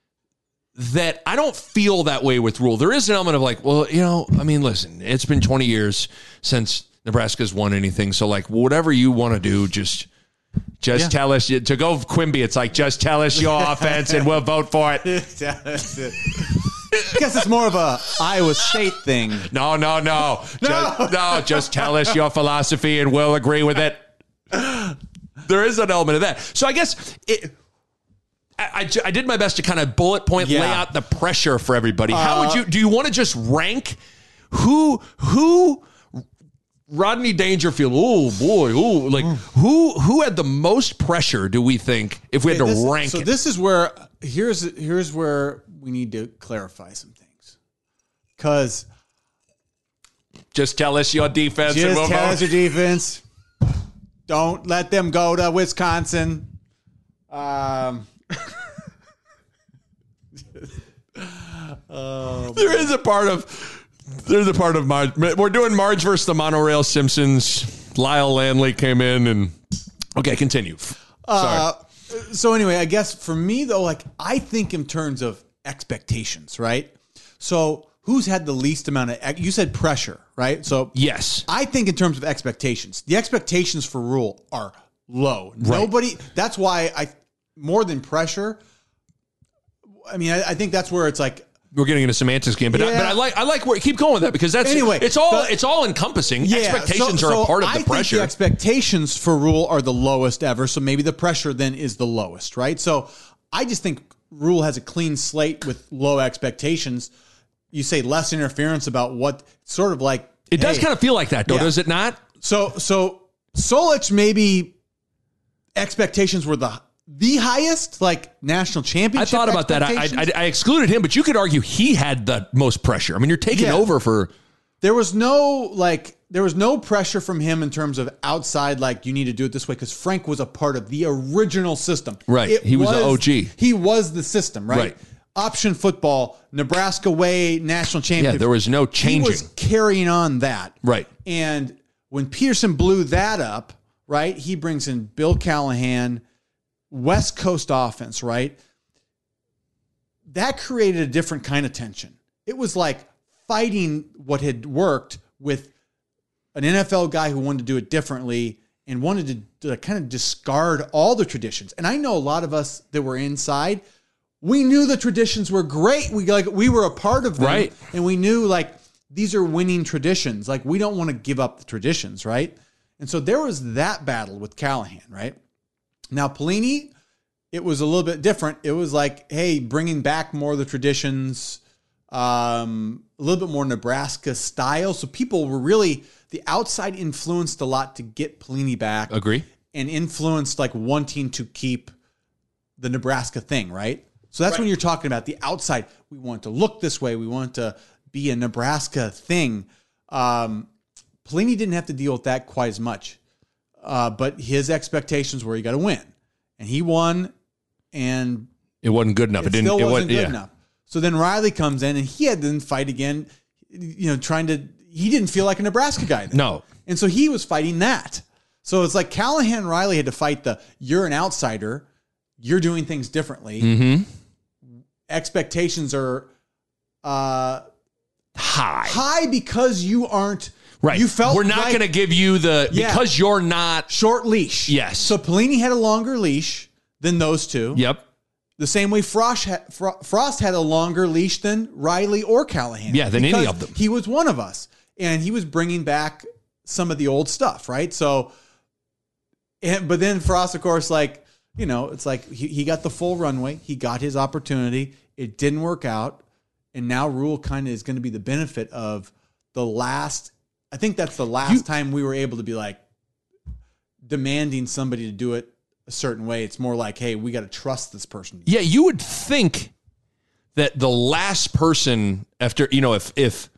that I don't feel that way with Rule. There is an element of like, well, you know, I mean, listen, it's been twenty years since Nebraska's won anything. So like whatever you want to do, just just Yeah. tell us. To go Quimby, it's like, just tell us your offense and we'll vote for it. That's it. I guess it's more of a Iowa State thing. No, no, no. Just, no, just tell us your philosophy and we'll agree with it. There is an element of that. So I guess it, I, I, I did my best to kind of bullet point, Yeah. lay out the pressure for everybody. How Uh, would you, do you want to just rank who, who, Rodney Dangerfield, oh boy, oh, like who, who had the most pressure, do we think, if we had to This- rank so it? this is where here's here's where we need to clarify some things, because Just tell us your defense and just we'll tell vote. us your defense. Don't let them go to Wisconsin. Um, There is a part of, there's a part of Marge. We're doing Marge versus the Monorail Simpsons. Lyle Landley came in and okay, continue. Uh, so anyway, I guess for me though, like I think in terms of expectations, right? So who's had the least amount of, you said pressure, right? So Yes. I think in terms of expectations, the expectations for Rule are low. Nobody, that's why I, more than pressure, I mean, I, I think that's where it's like, We're getting into semantics game, but I, Yeah. but I like I like where keep going with that because that's Anyway, it's all the- it's all encompassing. yeah, Expectations so- are so a part of I the pressure. think the expectations for Rule are the lowest ever, so maybe the pressure then is the lowest, right? So I just think Rule has a clean slate with low expectations. You say less interference about what sort of like it does hey, kind of feel like that, though, Yeah. does it not? So so Solich maybe expectations were the the highest, like national I championship. thought about that. I, expectations. I I excluded him, but you could argue he had the most pressure. I mean, you're taking Yeah. over for There was no like there was no pressure from him in terms of outside like you need to do it this way because Frank was a part of the original system. Right. He was the O G. He was the system, right? Right. Option football, Nebraska way, national championship. Yeah, there was no changing. He was carrying on that. Right. And when Peterson blew that up, right, he brings in Bill Callahan, West Coast offense, right? That created a different kind of tension. It was like fighting what had worked with an N F L guy who wanted to do it differently and wanted to, to kind of discard all the traditions. And I know a lot of us that were inside, we knew the traditions were great. We like we were a part of them, Right. and we knew like these are winning traditions. Like we don't want to give up the traditions, right? And so there was that battle with Callahan, right? Now Pelini, it was a little bit different. It was like, hey, bringing back more of the traditions, um, a little bit more Nebraska style. So people were really, the outside influenced a lot to get Pelini back. Agree. And influenced like wanting to keep the Nebraska thing, right? So that's when you're talking about the outside. We want to look this way. We want to be a Nebraska thing. Um, Pelini didn't have to deal with that quite as much. Uh, but his expectations were you got to win. And he won, and It wasn't good enough. It, it didn't. still it wasn't was, good yeah. enough. So then Riley comes in, and he had to then fight again, you know, trying to, he didn't feel like a Nebraska guy then. No. And so he was fighting that. So it's like Callahan and Riley had to fight the, you're an outsider, you're doing things differently. Mm-hmm. Expectations are uh, High. high because you aren't, Right. you felt We're not like going to give you the Yeah. because you're not. short leash. Yes. So Pelini had a longer leash than those two. Yep. The same way Frost had, Fro- Frost had a longer leash than Riley or Callahan. Yeah, than any because of them. He was one of us. And he was bringing back some of the old stuff, right? So, and, but then Frost, of course, like, you know, it's like he, he got the full runway. He got his opportunity. It didn't work out. And now Rule kind of is going to be the benefit of the last, I think that's the last You- time we were able to be like demanding somebody to do it a certain way. It's more like, hey, we got to trust this person. Yeah, you would think that the last person after, you know, if if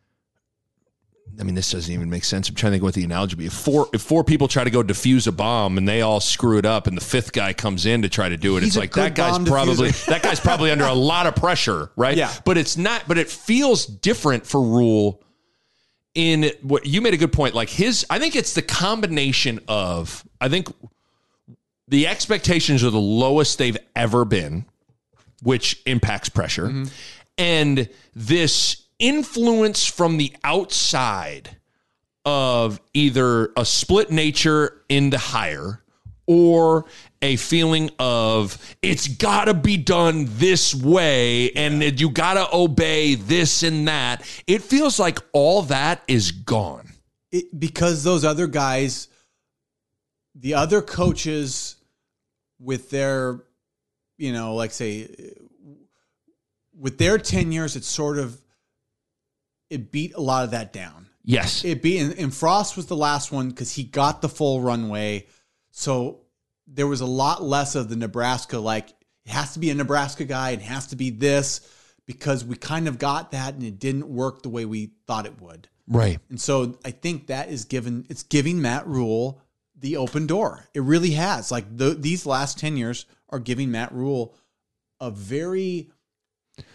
I mean, this doesn't even make sense. I'm trying to think what the analogy would be. If four if four people try to go defuse a bomb and they all screw it up, and the fifth guy comes in to try to do it, He's it's a like good that guy's bomb probably diffuser. that guy's probably under a lot of pressure, right? Yeah. But it's not. But it feels different for Rule. In what you made a good point. Like his, I think it's the combination of. I think the expectations are the lowest they've ever been, which impacts pressure, Mm-hmm. and this influence from the outside of either a split nature into higher or a feeling of it's got to be done this way and you got to obey this and that. It feels like all that is gone. It, because those other guys, the other coaches with their, you know, like say, with their tenures, it's sort of, it beat a lot of that down. Yes. It beat, and, and Frost was the last one because he got the full runway. So there was a lot less of the Nebraska, like, it has to be a Nebraska guy, it has to be this, because we kind of got that and it didn't work the way we thought it would. Right. And so I think that is given, it's giving Matt Rule the open door. It really has. Like the, these last ten years are giving Matt Rule a very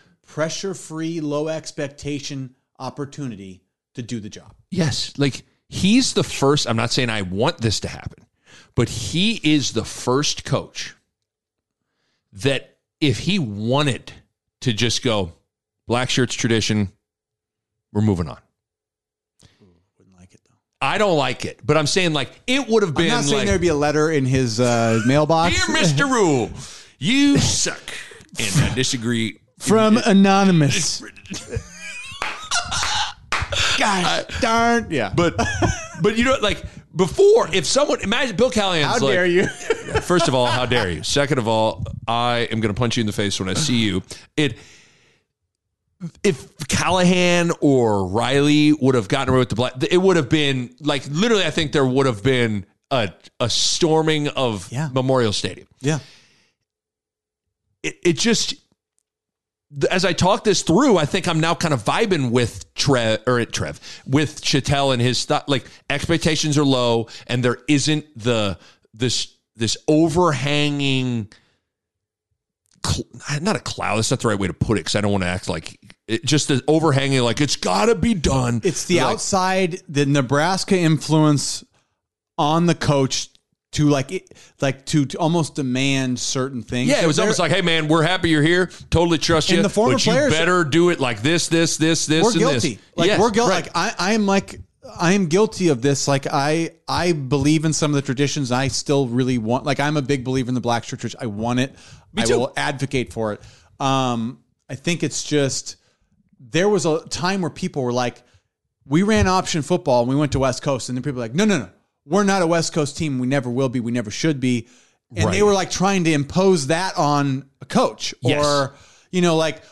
pressure-free, low expectation opportunity to do the job. Yes. Like he's the first, I'm not saying I want this to happen, but he is the first coach that if he wanted to just go, black shirts tradition, we're moving on. Wouldn't like it though. I don't like it, but I'm saying like it would have been. I'm not saying like, there'd be a letter in his uh, mailbox. Dear Mister Rule, you suck, and I disagree. From Anonymous. Gosh darn. Yeah. But but you know, like before, if someone imagine Bill Callahan's How like, dare you? First of all, how dare you? Second of all, I am going to punch you in the face when I see you. It. If Callahan or Riley would have gotten away with the black, it would have been like literally. I think there would have been a a storming of Yeah. Memorial Stadium. Yeah. It it just. As I talk this through, I think I'm now kind of vibing with Trev or Trev with Chattel and his stuff. Like expectations are low, and there isn't the this this overhanging, cl- not a cloud. That's not the right way to put it because I don't want to act like it, just the overhanging. Like it's got to be done. It's the Like, outside, the Nebraska influence on the coach to like, it, like to, to almost demand certain things. Yeah, it was They're- almost like, hey man, we're happy you're here. Totally trust you. And the former but you players- better do it like this, this, this, this, we're and guilty. this. Like Yes, we're guilty. right. Like I, I am like I am guilty of this. Like I, I believe in some of the traditions. I still really want. Like I'm a big believer in the black shirt tradition. I want it. Me I too. will advocate for it. Um, I think it's just there was a time where people were like, we ran option football and we went to West Coast, and then people were like, no, no, no, we're not a West Coast team. We never will be. We never should be. And Right. they were like trying to impose that on a coach, Yes. or you know, like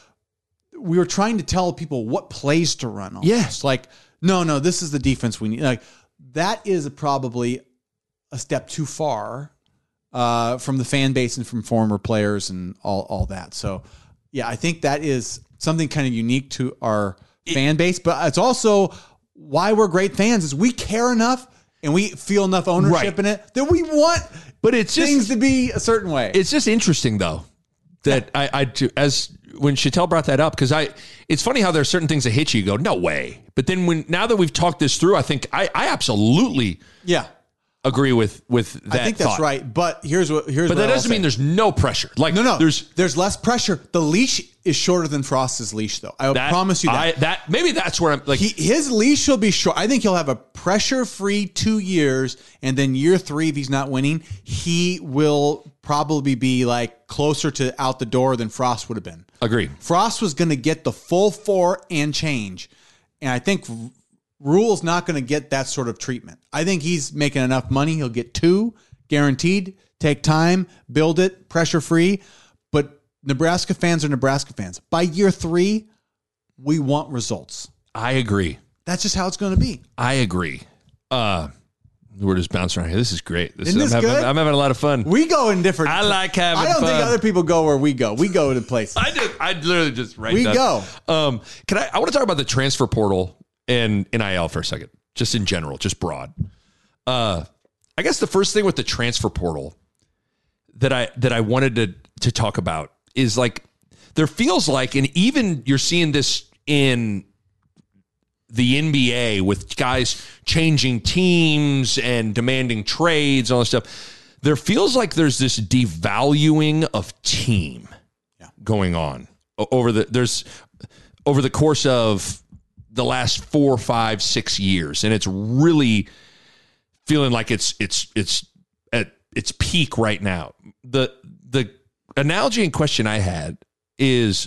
we were trying to tell people what plays to run. Almost. Yes. Like, no, no, this is the defense we need. Like that is probably a step too far uh, from the fan base and from former players and all, all that. So yeah, I think that is something kind of unique to our fan base, but it's also why we're great fans is we care enough and we feel enough ownership Right. in it that we want But it's just things to be a certain way. It's just interesting though that I, I do as when Chattel brought that up because I it's funny how there are certain things that hit you, you go no way, but then when now that we've talked this through, I think I, I absolutely yeah. agree with with that. I think that's thought. right. But here's what here's But what that I'll doesn't say. mean there's no pressure. Like no no there's there's less pressure. The leash is shorter than Frost's leash though. I that, promise you that. I, that maybe that's where I'm like He, his leash will be short. I think he'll have a pressure-free two years, and then year three, if he's not winning, he will probably be like closer to out the door than Frost would have been. agree. Frost was going to get the full four and change, and I think Rule's not going to get that sort of treatment. I think he's making enough money; he'll get two guaranteed. Take time, build it, pressure-free. But Nebraska fans are Nebraska fans. By year three, we want results. I agree. That's just how it's going to be. I agree. Uh we're just bouncing around here. This is great. This Isn't is, this I'm, having, good? I'm having a lot of fun. We go in different. I like having I don't fun. think other people go where we go. We go to places. I just, I literally just write We down. go. Um, can I? I want to talk about the transfer portal and N I L for a second, just in general, just broad. Uh, I guess the first thing with the transfer portal that I that I wanted to to talk about is like there feels like, and even you're seeing this in the N B A with guys changing teams and demanding trades, all this stuff. There feels like there's this devaluing of team going on o- over the there's over the course of the last four, five, six years, and it's really feeling like it's it's it's at its peak right now. The the analogy and question I had is,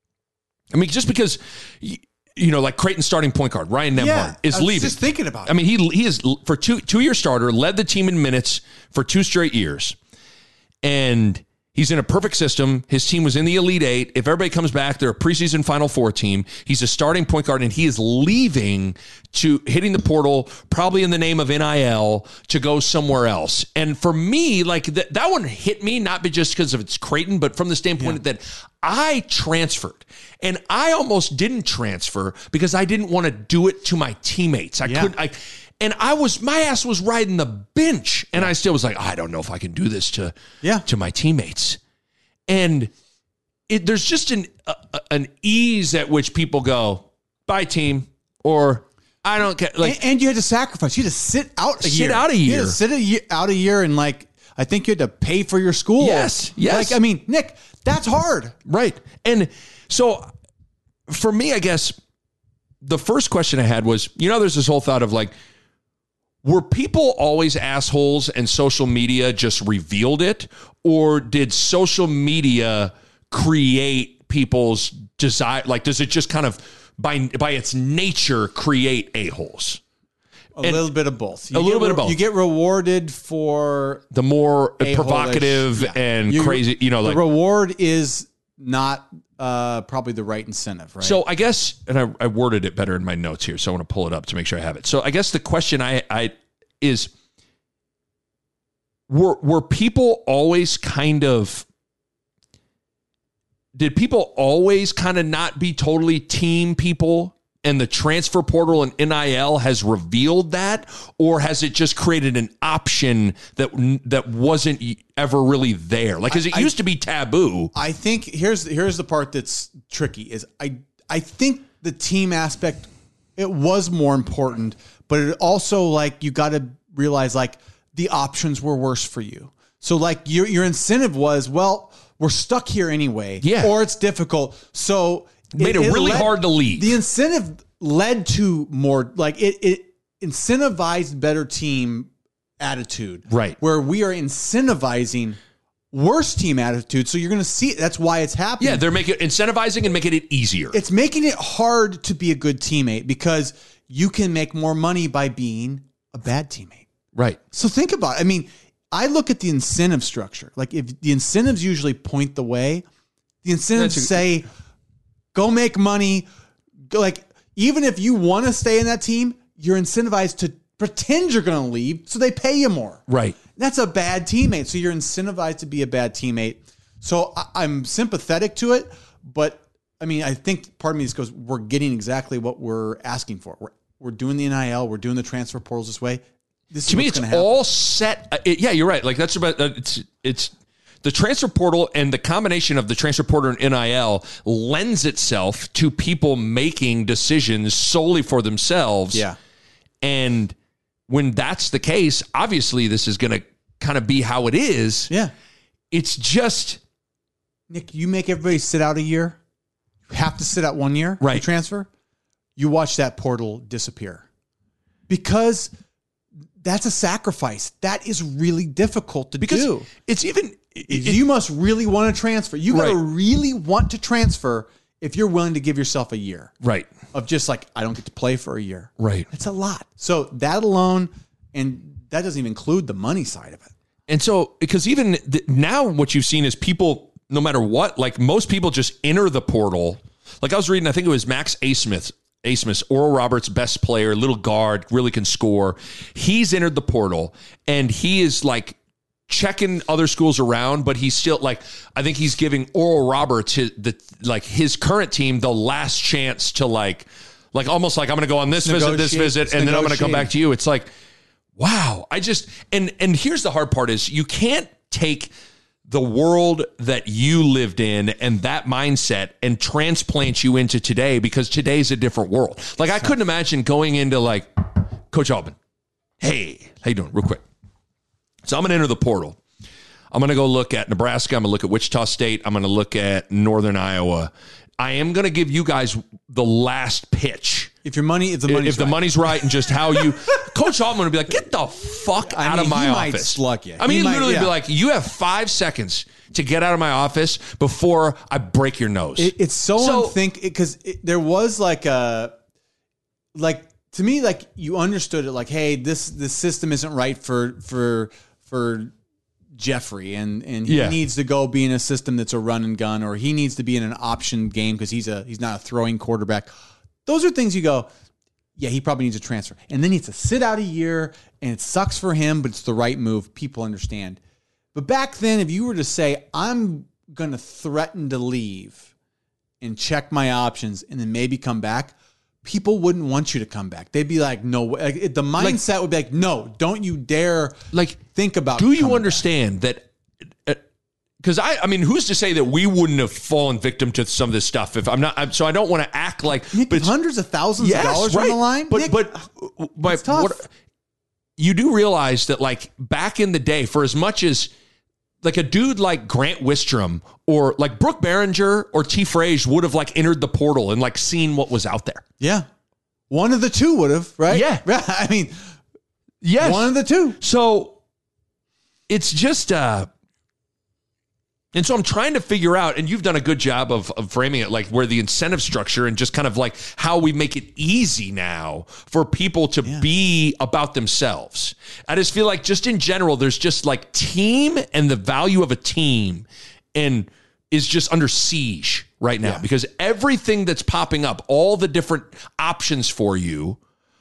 I mean, just because you, you know, like Creighton's starting point guard Ryan Nembhard Yeah, is I was leaving. just thinking about it. I mean, he he is for two two year starter, led the team in minutes for two straight years, and he's in a perfect system. His team was in the Elite Eight. If everybody comes back, they're a preseason Final Four team. He's a starting point guard, and he is leaving to hitting the portal, probably in the name of N I L, to go somewhere else. And for me, like th- that one hit me, not just because of it's Creighton, but from the standpoint that I transferred. And I almost didn't transfer because I didn't want to do it to my teammates. I Yeah. couldn't. I, and I was, my ass was riding the bench, and I still was like, I don't know if I can do this to, Yeah. to my teammates. And it, there's just an uh, an ease at which people go, bye team, or I don't care. Like, and, and you had to sacrifice. You had to sit out a Sit year. out a You year. had to sit a year, out a year, and like I think you had to pay for your school. Yes, yes. Like I mean, Nick, that's hard. right. And so for me, I guess the first question I had was, you know, there's this whole thought of like, were people always assholes and social media just revealed it? Or did social media create people's desire? Like, does it just kind of, by by its nature, create a-holes? A little bit of both. You A little get bit of both. You get rewarded for The more a-hole-ish- provocative yeah. and You- crazy, you know, the like. reward is not uh, probably the right incentive, right? So I guess, and I, I worded it better in my notes here, so I want to pull it up to make sure I have it. So I guess the question I, I is, were were people always kind of, did people always kind of not be totally team people? And the transfer portal and N I L has revealed that, or has it just created an option that that wasn't ever really there? Like, because it I- used to be taboo. I think here's here's the part that's tricky is I I think the team aspect, it was more important, but it also like you got to realize like the options were worse for you. So like your your incentive was, well, we're stuck here anyway, Yeah. or it's difficult. So Made it really hard to leave. The incentive led to more like it it incentivized better team attitude, Right. Where we are incentivizing worse team attitude. So you're going to see it. That's why it's happening. Yeah, they're making incentivizing and making it easier. It's making it hard to be a good teammate because you can make more money by being a bad teammate. Right. So think about it. I mean, I look at the incentive structure. Like if the incentives usually point the way, the incentives That's a- say, go make money. Go like, even if you want to stay in that team, you're incentivized to pretend you're going to leave. So they pay you more. Right. That's a bad teammate. So you're incentivized to be a bad teammate. So I, I'm sympathetic to it, but I mean, I think part of me just goes, we're getting exactly what we're asking for. We're, we're doing the N I L. We're doing the transfer portals this way. This To is me, what's it's going to happen. all set. uh, it- yeah, you're right. Like that's about uh, it's it's the transfer portal, and the combination of the transfer portal and N I L lends itself to people making decisions solely for themselves. Yeah. And when that's the case, obviously this is going to kind of be how it is. Yeah. It's just Nick, you make everybody sit out a year. You have to sit out one year Right. to transfer. You watch that portal disappear because that's a sacrifice. That is really difficult to because do. it's even it- it- you must really want to transfer. You got to Right. really want to transfer if you're willing to give yourself a year right. of just like, I don't get to play for a year. Right. It's a lot. So that alone, and that doesn't even include the money side of it. And so, because even th- now what you've seen is people, no matter what, like most people just enter the portal. Like I was reading, I think it was Max Asmith, Asmith, Oral Roberts' best player, little guard, really can score. He's entered the portal and he is like checking other schools around, but he's still like, I think he's giving Oral Roberts his, the, like his current team the last chance to like, like almost like I'm going to go on this visit, this Negotiate. visit, It's and then I'm going to come negotiating. back to you. It's like, wow. I just, and, and here's the hard part is you can't take the world that you lived in and that mindset and transplant you into today because today's a different world. Like I couldn't imagine going into like Coach Albin. Hey, how you doing? Real quick. So I'm going to enter the portal. I'm going to go look at Nebraska. I'm going to look at Wichita State. I'm going to look at Northern Iowa. I am going to give you guys the last pitch. If your money, if the money's if the right. money's right and just how you, Coach Altman would be like, get the fuck I out mean, of my he might office. slug you. I mean, He might- literally yeah. be like, you have five seconds to get out of my office before I break your nose. It, it's so, So- unthink because there was like a like to me like you understood it like, hey, this this system isn't right for for for Jeffrey and and he Yeah. needs to go be in a system that's a run and gun, or he needs to be in an option game because he's a he's not a throwing quarterback. Those are things you go, yeah, he probably needs a transfer, and then he needs to sit out a year, and it sucks for him, but it's the right move. People understand. But back then, if you were to say, I'm going to threaten to leave and check my options and then maybe come back, people wouldn't want you to come back. They'd be like, no way. Like, the mindset would be like, no, don't you dare like, think about do you coming understand that uh, because I, I mean, who's to say that we wouldn't have fallen victim to some of this stuff? If I'm not, I'm, so I don't want to act like, Nick, but hundreds of thousands yes, of dollars right. on the line. But Nick, but my, it's tough. what you do realize that, like back in the day, for as much as like a dude like Grant Wistrom or like Brooke Behringer or T. Frage would have like entered the portal and like seen what was out there. Yeah, one of the two would have, right? Yeah. I mean, yes, one of the two. So it's just, uh, and so I'm trying to figure out, and you've done a good job of, of framing it, like where the incentive structure and just kind of like how we make it easy now for people to Yeah. be about themselves. I just feel like just in general, there's just like team and the value of a team and is just under siege right now Yeah. because everything that's popping up, all the different options for you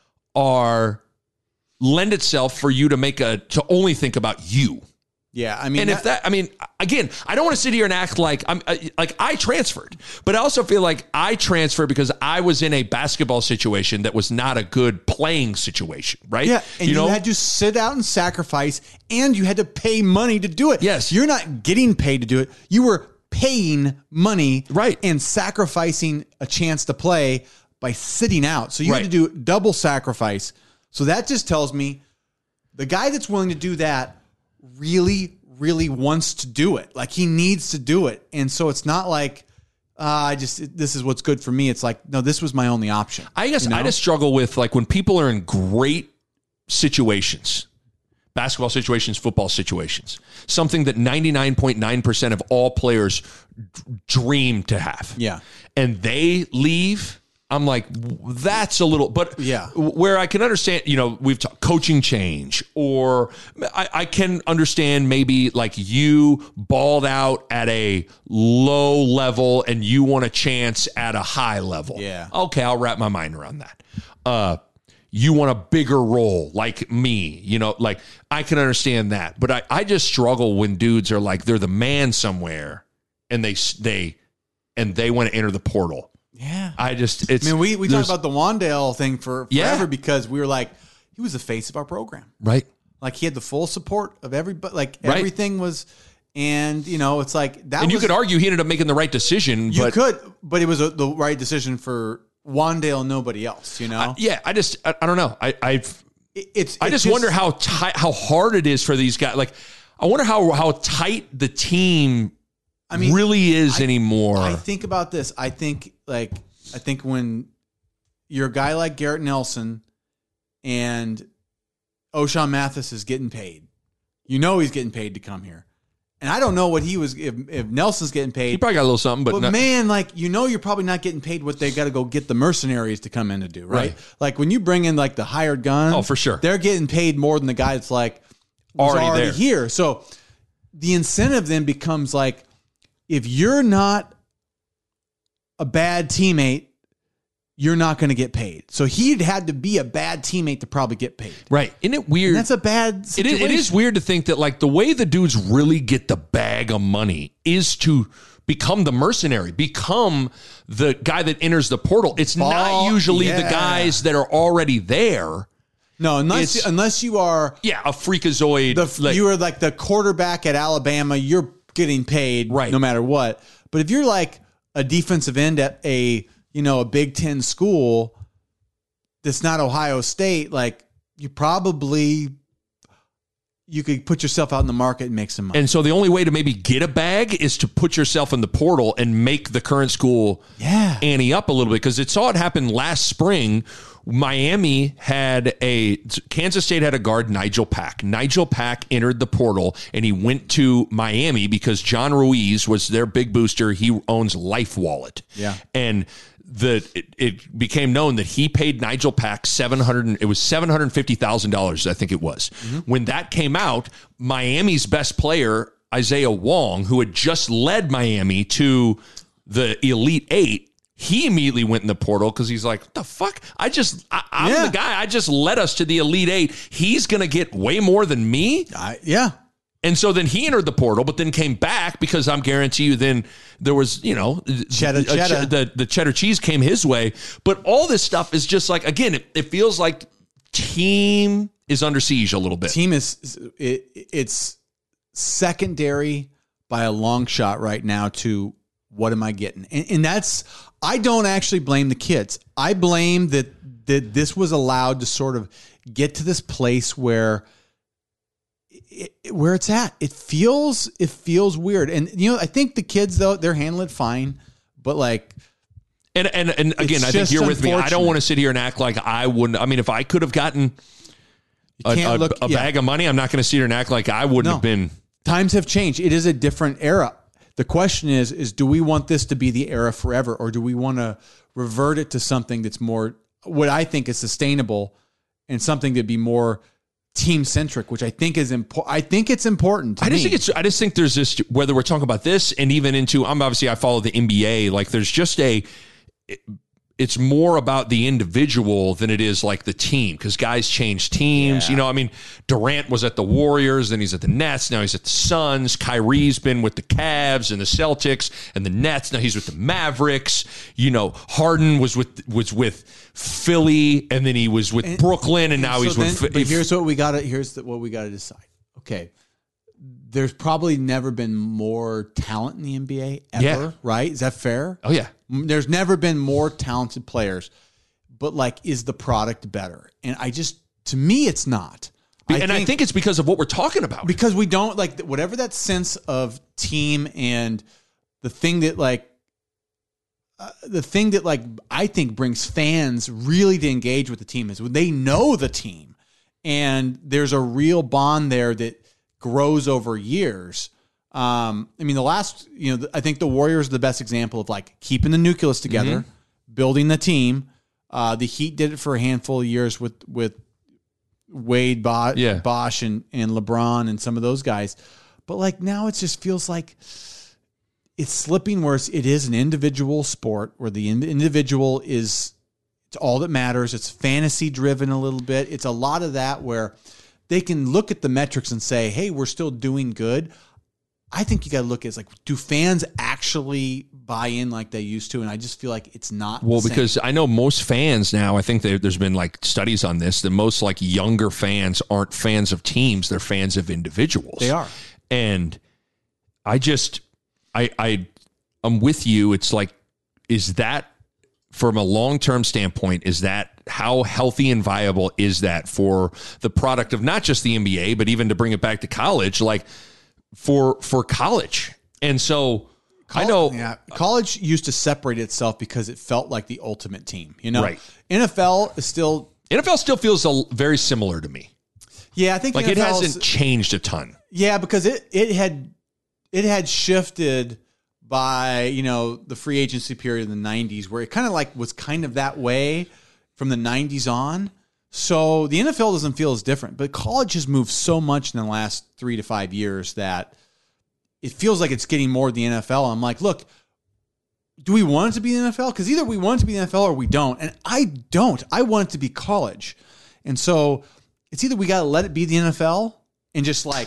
are lend itself for you to make a, to only think about you. Yeah, I mean, And if that, I mean, again, I don't want to sit here and act like I'm uh, like I transferred, but I also feel like I transferred because I was in a basketball situation that was not a good playing situation, right? yeah, and you, know, had to sit out and sacrifice, and you had to pay money to do it. Yes. You're not getting paid to do it. You were paying money, Right. and sacrificing a chance to play by sitting out. So you Right. had to do double sacrifice. So that just tells me the guy that's willing to do that really, really wants to do it. Like he needs to do it. And so it's not like, uh, I just, this is what's good for me. It's like, no, this was my only option. I guess you know? I just struggle with like when people are in great situations, basketball situations, football situations, something that ninety-nine point nine percent of all players d- dream to have. Yeah. And they leave. I'm like, that's a little, but Yeah. where I can understand, you know, we've talked coaching change, or I, I can understand maybe like you balled out at a low level and you want a chance at a high level. Yeah. Okay, I'll wrap my mind around that. Uh, you want a bigger role like me, you know, like I can understand that, but I, I just struggle when dudes are like, they're the man somewhere and they, they, and they want to enter the portal. Yeah. I just, it's, I mean, we, we there's- talked about the Wandale thing for Yeah. forever because we were like, he was the face of our program. right. Like he had the full support of everybody. Like Right. everything was, and you know, it's like that. And you was, could argue he ended up making the right decision, you but could, but it was a, the right decision for Wandale and nobody else. You know, I- yeah, I just, I, I don't know. I, I've, It- it's. I it just, wonder how tight, how hard it is for these guys. Like, I wonder how, how tight the team I mean, really is I- anymore. I think about this. I think like I think when you're a guy like Garrett Nelson and O'Shawn Mathis is getting paid, you know he's getting paid to come here. And I don't know what he was if, if Nelson's getting paid. he probably got a little something, but, But not, man, like you know, you're probably not getting paid what they got to go get the mercenaries to come in to do, right? Right. Like when you bring in like the hired gun, Oh, for sure. they're getting paid more than the guy that's like was Already already, there. here. So the incentive then becomes like, if you're not a bad teammate, you're not going to get paid. So he'd had to be a bad teammate to probably get paid. right. Isn't it weird? And that's a bad It situation. is, it is weird to think that like the way the dudes really get the bag of money is to become the mercenary, become the guy that enters the portal. It's not Ball- usually the yeah. guys that are already there. No, unless It's- unless you are Yeah, a freakazoid. the like- you are like the quarterback at Alabama, you're getting paid Right. no matter what. But if you're like a defensive end at a, you know, a Big Ten school that's not Ohio State, like you probably you could put yourself out in the market and make some money. And so the only way to maybe get a bag is to put yourself in the portal and make the current school Yeah. ante up a little bit, because it saw it happen last spring. Miami had a Kansas State had a guard, Nigel Pack. Nigel Pack entered the portal and he went to Miami because John Ruiz was their big booster. He owns Life Wallet. Yeah. And the it, it became known that he paid Nigel Pack seven hundred. It was seven hundred fifty thousand dollars, I think it was. When that came out, Miami's best player, Isaiah Wong, who had just led Miami to the Elite Eight, he immediately went in the portal because he's like, what the fuck? I just, I, I'm Yeah. the guy. I just led us to the Elite Eight. He's going to get way more than me. I, yeah. And so then he entered the portal, but then came back because I'm guarantee you then there was, you know, Cheddar, uh, cheddar. the, the cheddar cheese came his way. But all this stuff is just like, again, it, it feels like team is under siege a little bit. Team is it, it's secondary by a long shot right now to what am I getting? And, and that's, I don't actually blame the kids. I blame that, that this was allowed to sort of get to this place where it, where it's at. It feels, it feels weird. And, you know, I think the kids, though, they're handling it fine, but like, And and and again, It's I think just you're with me. I don't unfortunate. want to sit here and act like I wouldn't. I mean, if I could have gotten a, can't a- look- a yeah. bag of money, I'm not going to sit here and act like I wouldn't No. have been. times have changed. It is a different era. The question is, is do we want this to be the era forever, or do we want to revert it to something that's more, what I think is sustainable, and something to be more team centric, which I think is important. I think it's important to I just me. think it's. I just think there's this. Whether we're talking about this and even into, I'm obviously I follow the N B A. Like there's just a. It, it's more about the individual than it is like the team, because guys change teams. Yeah. You know, I mean, Durant was at the Warriors, then he's at the Nets, now he's at the Suns. Kyrie's been with the Cavs and the Celtics and the Nets. Now he's with the Mavericks. You know, Harden was with was with Philly, and then he was with And- Brooklyn, and now So he's then- with. But here's what we got to. Here's the, what we got to decide. Okay, there's probably never been more talent in the N B A ever. Yeah. Right? Is that fair? oh yeah, There's never been more talented players, but like, is the product better? And I just, to me, it's not. and I think it's because of what we're talking about. because we don't like whatever that sense of team and the thing that like, uh, the thing that like I think brings fans really to engage with the team is when they know the team, and there's a real bond there that grows over years. Um, I mean, the last, you know, I think the Warriors are the best example of like keeping the nucleus together, Mm-hmm. building the team. Uh, the Heat did it for a handful of years with with Wade, Bo- Yeah. Bosch, and and LeBron, and some of those guys. But like now, it just feels like it's slipping where it's, it is an individual sport where the in- individual is it's all that matters. It's fantasy driven a little bit. It's a lot of that where they can look at the metrics and say, "Hey, we're still doing good." I think you got to look at it's like, do fans actually buy in like they used to? And I just feel like it's not. Well, the same. because I know most fans now, I think there, there's been like studies on this, that most like younger fans aren't fans of teams. They're fans of individuals. They are. And I just, I, I, I'm with you. It's like, is that from a long-term standpoint, is that how healthy and viable is that for the product of not just the N B A, but even to bring it back to college, like for, for college. And so I know, Yeah, college used to separate itself because it felt like the ultimate team. You know, Right. N F L is still. N F L still feels a, very similar to me. Yeah, I think Like the it N F L 's hasn't changed a ton. Yeah, because it it had it had shifted by, you know, the free agency period in the nineties, where it kind of like was kind of that way from the nineties on. So the N F L doesn't feel as different, but college has moved so much in the last three to five years that it feels like it's getting more of the N F L. I'm like, look, do we want it to be the N F L? Because either we want it to be the N F L or we don't. And I don't. I want it to be college. And so it's either we got to let it be the N F L and just like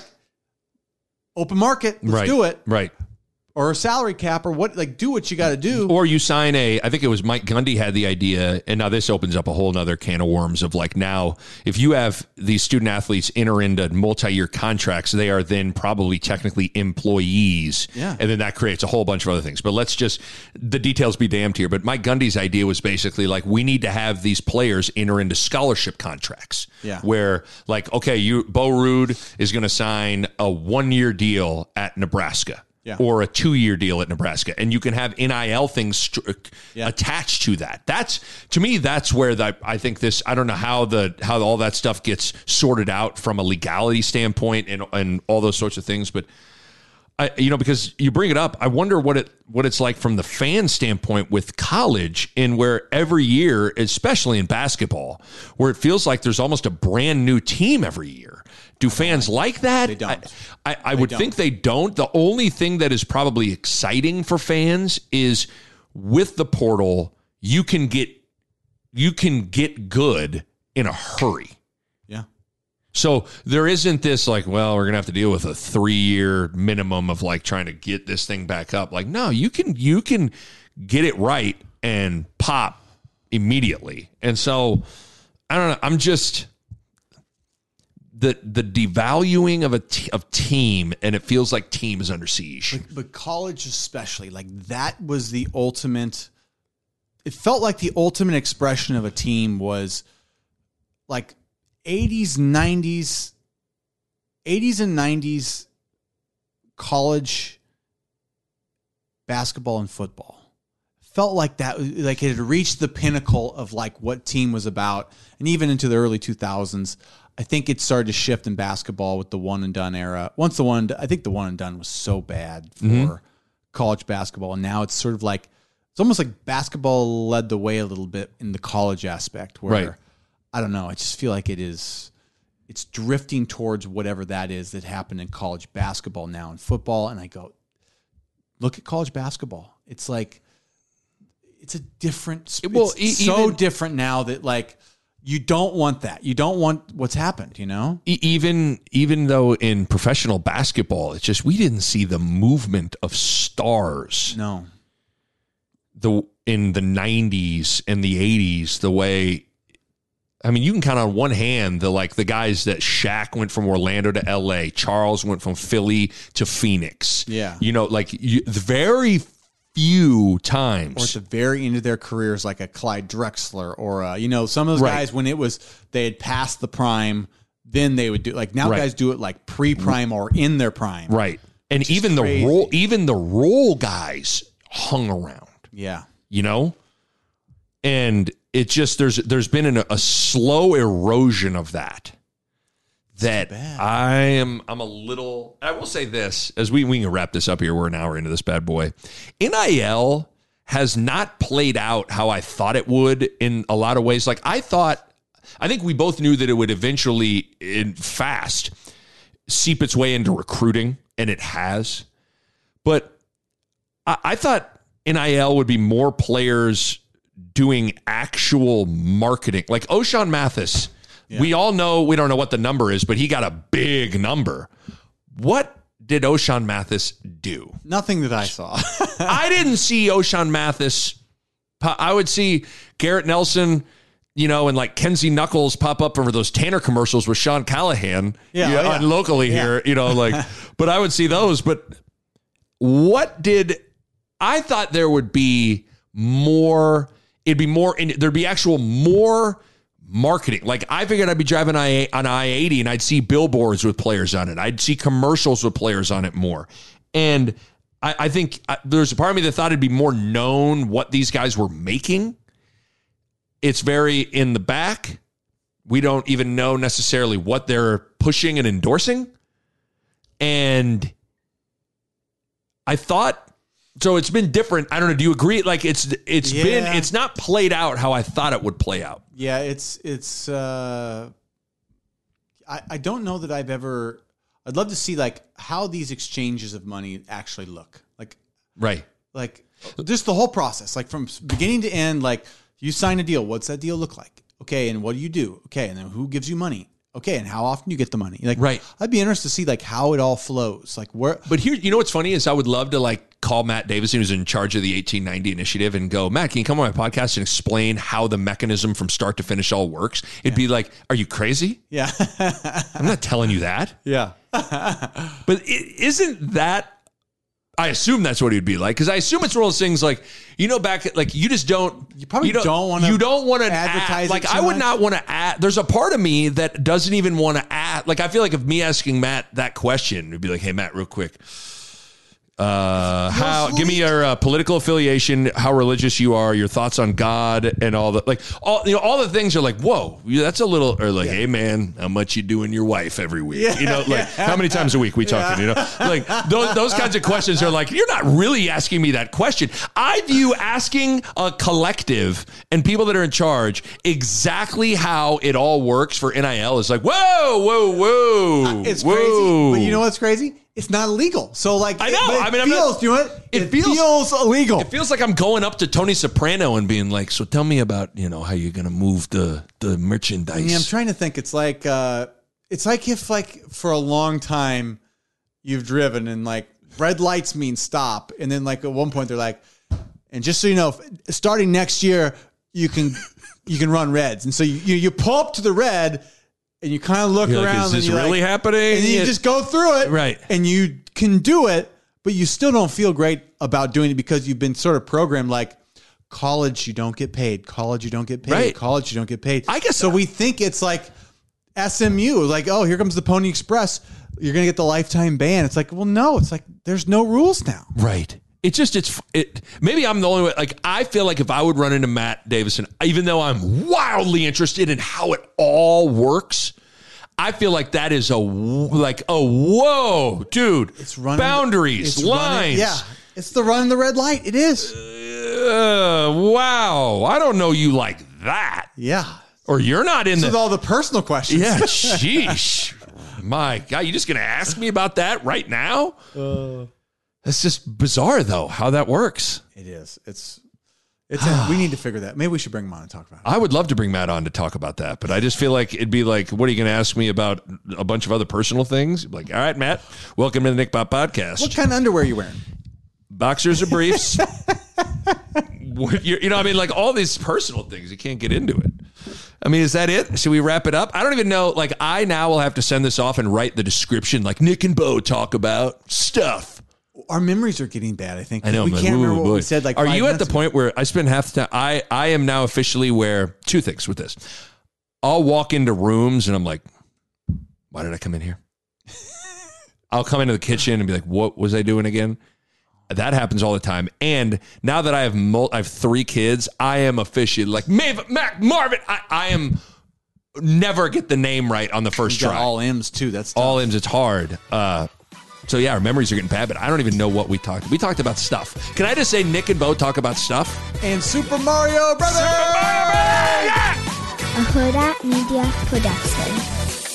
open market, let's Right. do it, Right. or a salary cap, or what, like do what you got to do. Or you sign a, I think it was Mike Gundy had the idea, and now this opens up a whole nother can of worms of like now, if you have these student athletes enter into multi-year contracts, they are then probably technically employees. Yeah. And then that creates a whole bunch of other things. But let's just, the details be damned here. But Mike Gundy's idea was basically like, we need to have these players enter into scholarship contracts. Yeah. Where like, okay, you, Bo Ruud is going to sign a one-year deal at Nebraska. Yeah. Or a two-year deal at Nebraska, and you can have N I L things st- Yeah. attached to that. That's to me. That's where that I think this. I don't know how the how all that stuff gets sorted out from a legality standpoint and and all those sorts of things. But I, you know, because you bring it up, I wonder what it what it's like from the fan standpoint with college, and where every year, especially in basketball, where it feels like there's almost a brand new team every year. Do fans like that? They don't. I, I, I would don't. think they don't. The only thing that is probably exciting for fans is with the portal, you can get you can get good in a hurry. Yeah. So there isn't this like, well, we're gonna have to deal with a three year minimum of like trying to get this thing back up. Like, no, you can you can get it right and pop immediately. And so I don't know. I'm just the the devaluing of a t- of team, and it feels like team is under siege. But, but college especially, like that was the ultimate. It felt like the ultimate expression of a team was like eighties, nineties, eighties and nineties college basketball and football. Felt like that, like it had reached the pinnacle of like what team was about. And even into the early two thousands, I think it started to shift in basketball with the one and done era. Once the one, I think the one and done was so bad for mm-hmm. college basketball. And now it's sort of like, it's almost like basketball led the way a little bit in the college aspect where, right. I don't know, I just feel like it is, it's drifting towards whatever that is that happened in college basketball now in football. And I go, look at college basketball. It's like, it's a different, well, it's e- so even, different now that like, you don't want that. You don't want what's happened, you know? Even even though in professional basketball, it's just we didn't see the movement of stars. No. The in the nineties and the eighties, the way I mean, you can count on one hand the like the guys that Shaq went from Orlando to L A, Charles went from Philly to Phoenix. Yeah. You know, like you, very few times. Or at the very end of their careers, like a Clyde Drexler or, uh, you know, some of those right. guys, when it was, they had passed the prime, then they would do, like now right. guys do it like pre-prime or in their prime. Right. And even crazy. the role, even the role guys hung around. Yeah. You know? And it just, there's, there's been an, a slow erosion of that. That I am, I'm a little, I will say this, as we, we can wrap this up here. We're an hour into this bad boy. N I L has not played out how I thought it would in a lot of ways. Like I thought, I think we both knew that it would eventually, in fast, seep its way into recruiting, and it has. But I, I thought N I L would be more players doing actual marketing. Like O'Shawn Mathis. Yeah. We all know, we don't know what the number is, but he got a big number. What did O'Shawn Mathis do? Nothing that I saw. I didn't see O'Shawn Mathis. I would see Garrett Nelson, you know, and like Kenzie Knuckles pop up over those Tanner commercials with Sean Callahan yeah, you know, oh, yeah. locally yeah. here, you know, like, but I would see those. But what did, I thought there would be more, it'd be more, there'd be actual more marketing. Like I figured I'd be driving on I eighty and I'd see billboards with players on it. I'd see commercials with players on it more. And I, I think I, there's a part of me that thought it'd be more known what these guys were making. It's very in the back. We don't even know necessarily what they're pushing and endorsing. And I thought, so it's been different. I don't know. Do you agree? Like it's it's yeah. been it's not played out how I thought it would play out. Yeah, it's it's. Uh, I I don't know that I've ever. I'd love to see like how these exchanges of money actually look. Like right. Like just the whole process, like from beginning to end. Like you sign a deal. What's that deal look like? Okay, and what do you do? Okay, and then who gives you money? Okay, and how often you get the money? Like, right. I'd be interested to see like how it all flows. Like where. But here, you know what's funny is I would love to like call Matt Davison, who's in charge of the eighteen ninety initiative, and go, Matt, can you come on my podcast and explain how the mechanism from start to finish all works? It'd yeah. be like, are you crazy? Yeah, I'm not telling you that. Yeah, but it, isn't that? I assume that's what he'd be like, because I assume it's one of those things like, you know, back at, like you just don't you probably you don't, don't want to you don't want to advertise. Like I would much. not want to add. There's a part of me that doesn't even want to add. Like I feel like if me asking Matt that question would be like, hey Matt, real quick, uh, how give me your uh, political affiliation, how religious you are, your thoughts on God, and all the like, all you know, all the things are like, whoa, that's a little, or like, yeah. hey man, how much you doing your wife every week? Yeah. You know, like yeah. how many times a week we talking? Yeah. You know, like those those kinds of questions are like, you're not really asking me that question. I view asking a collective and people that are in charge exactly how it all works for N I L is like, whoa, whoa, whoa, it's whoa. crazy. But you know what's crazy? It's not illegal. So like, I know. It, I mean, it feels, not, you know what? It, it feels, feels illegal. It feels like I'm going up to Tony Soprano and being like, so tell me about, you know, how you're going to move the, the merchandise. I mean, I'm trying to think. It's like, uh, it's like if like for a long time you've driven and like red lights mean stop. And then like at one point they're like, and just so you know, starting next year, you can, you can run reds. And so you, you, you pull up to the red and you kind of look You're like, around. is this and you're really like, happening? And you It- just go through it, Right. And you can do it, but you still don't feel great about doing it because you've been sort of programmed like. College, you don't get paid. College, you don't get paid. Right. College, you don't get paid. I guess so. We think it's like S M U, like, oh, here comes the Pony Express. You're gonna get the lifetime ban. It's like, well, no. It's like there's no rules now. Right. It just, it's, it, maybe I'm the only way. Like, I feel like if I would run into Matt Davison, even though I'm wildly interested in how it all works, I feel like that is a, like, oh, whoa, dude. It's running boundaries, it's lines. Running, yeah. It's the run the red light. It is. Uh, wow. I don't know you like that. Yeah. Or you're not in With the, all the personal questions. yeah, sheesh. My God, you just going to ask me about that right now? Uh, That's just bizarre, though, how that works. It is. It's, it's, a, we need to figure that. Maybe we should bring him on and talk about it. I would love to bring Matt on to talk about that, but I just feel like it'd be like, what are you going to ask me about a bunch of other personal things? Like, all right, Matt, welcome to the Nick Pop Podcast. What kind of underwear are you wearing? Boxers or briefs? What- you you know, I mean, like all these personal things, you can't get into it. I mean, is that it? Should we wrap it up? I don't even know. Like, I now will have to send this off and write the description, like Nick and Bo talk about stuff. Our memories are getting bad, I think. I know, we man. can't Ooh, remember what boy. we said. Like, are five you at the minutes ago. point where I spend half the time? I I am now officially where two things with this. I'll walk into rooms and I'm like, why did I come in here? I'll come into the kitchen and be like, what was I doing again? That happens all the time. And now that I have mul- I have three kids, I am officially like Mav- Mac Marvin. I, I am never get the name right on the first You got try. all M's too. That's tough. All M's. It's hard. Uh, so yeah, our memories are getting bad, but I don't even know what we talked. We talked about stuff. Can I just say Nick and Bo talk about stuff? And Super Mario Brothers. Super Mario Brothers! Yeah! A Huda Media Production.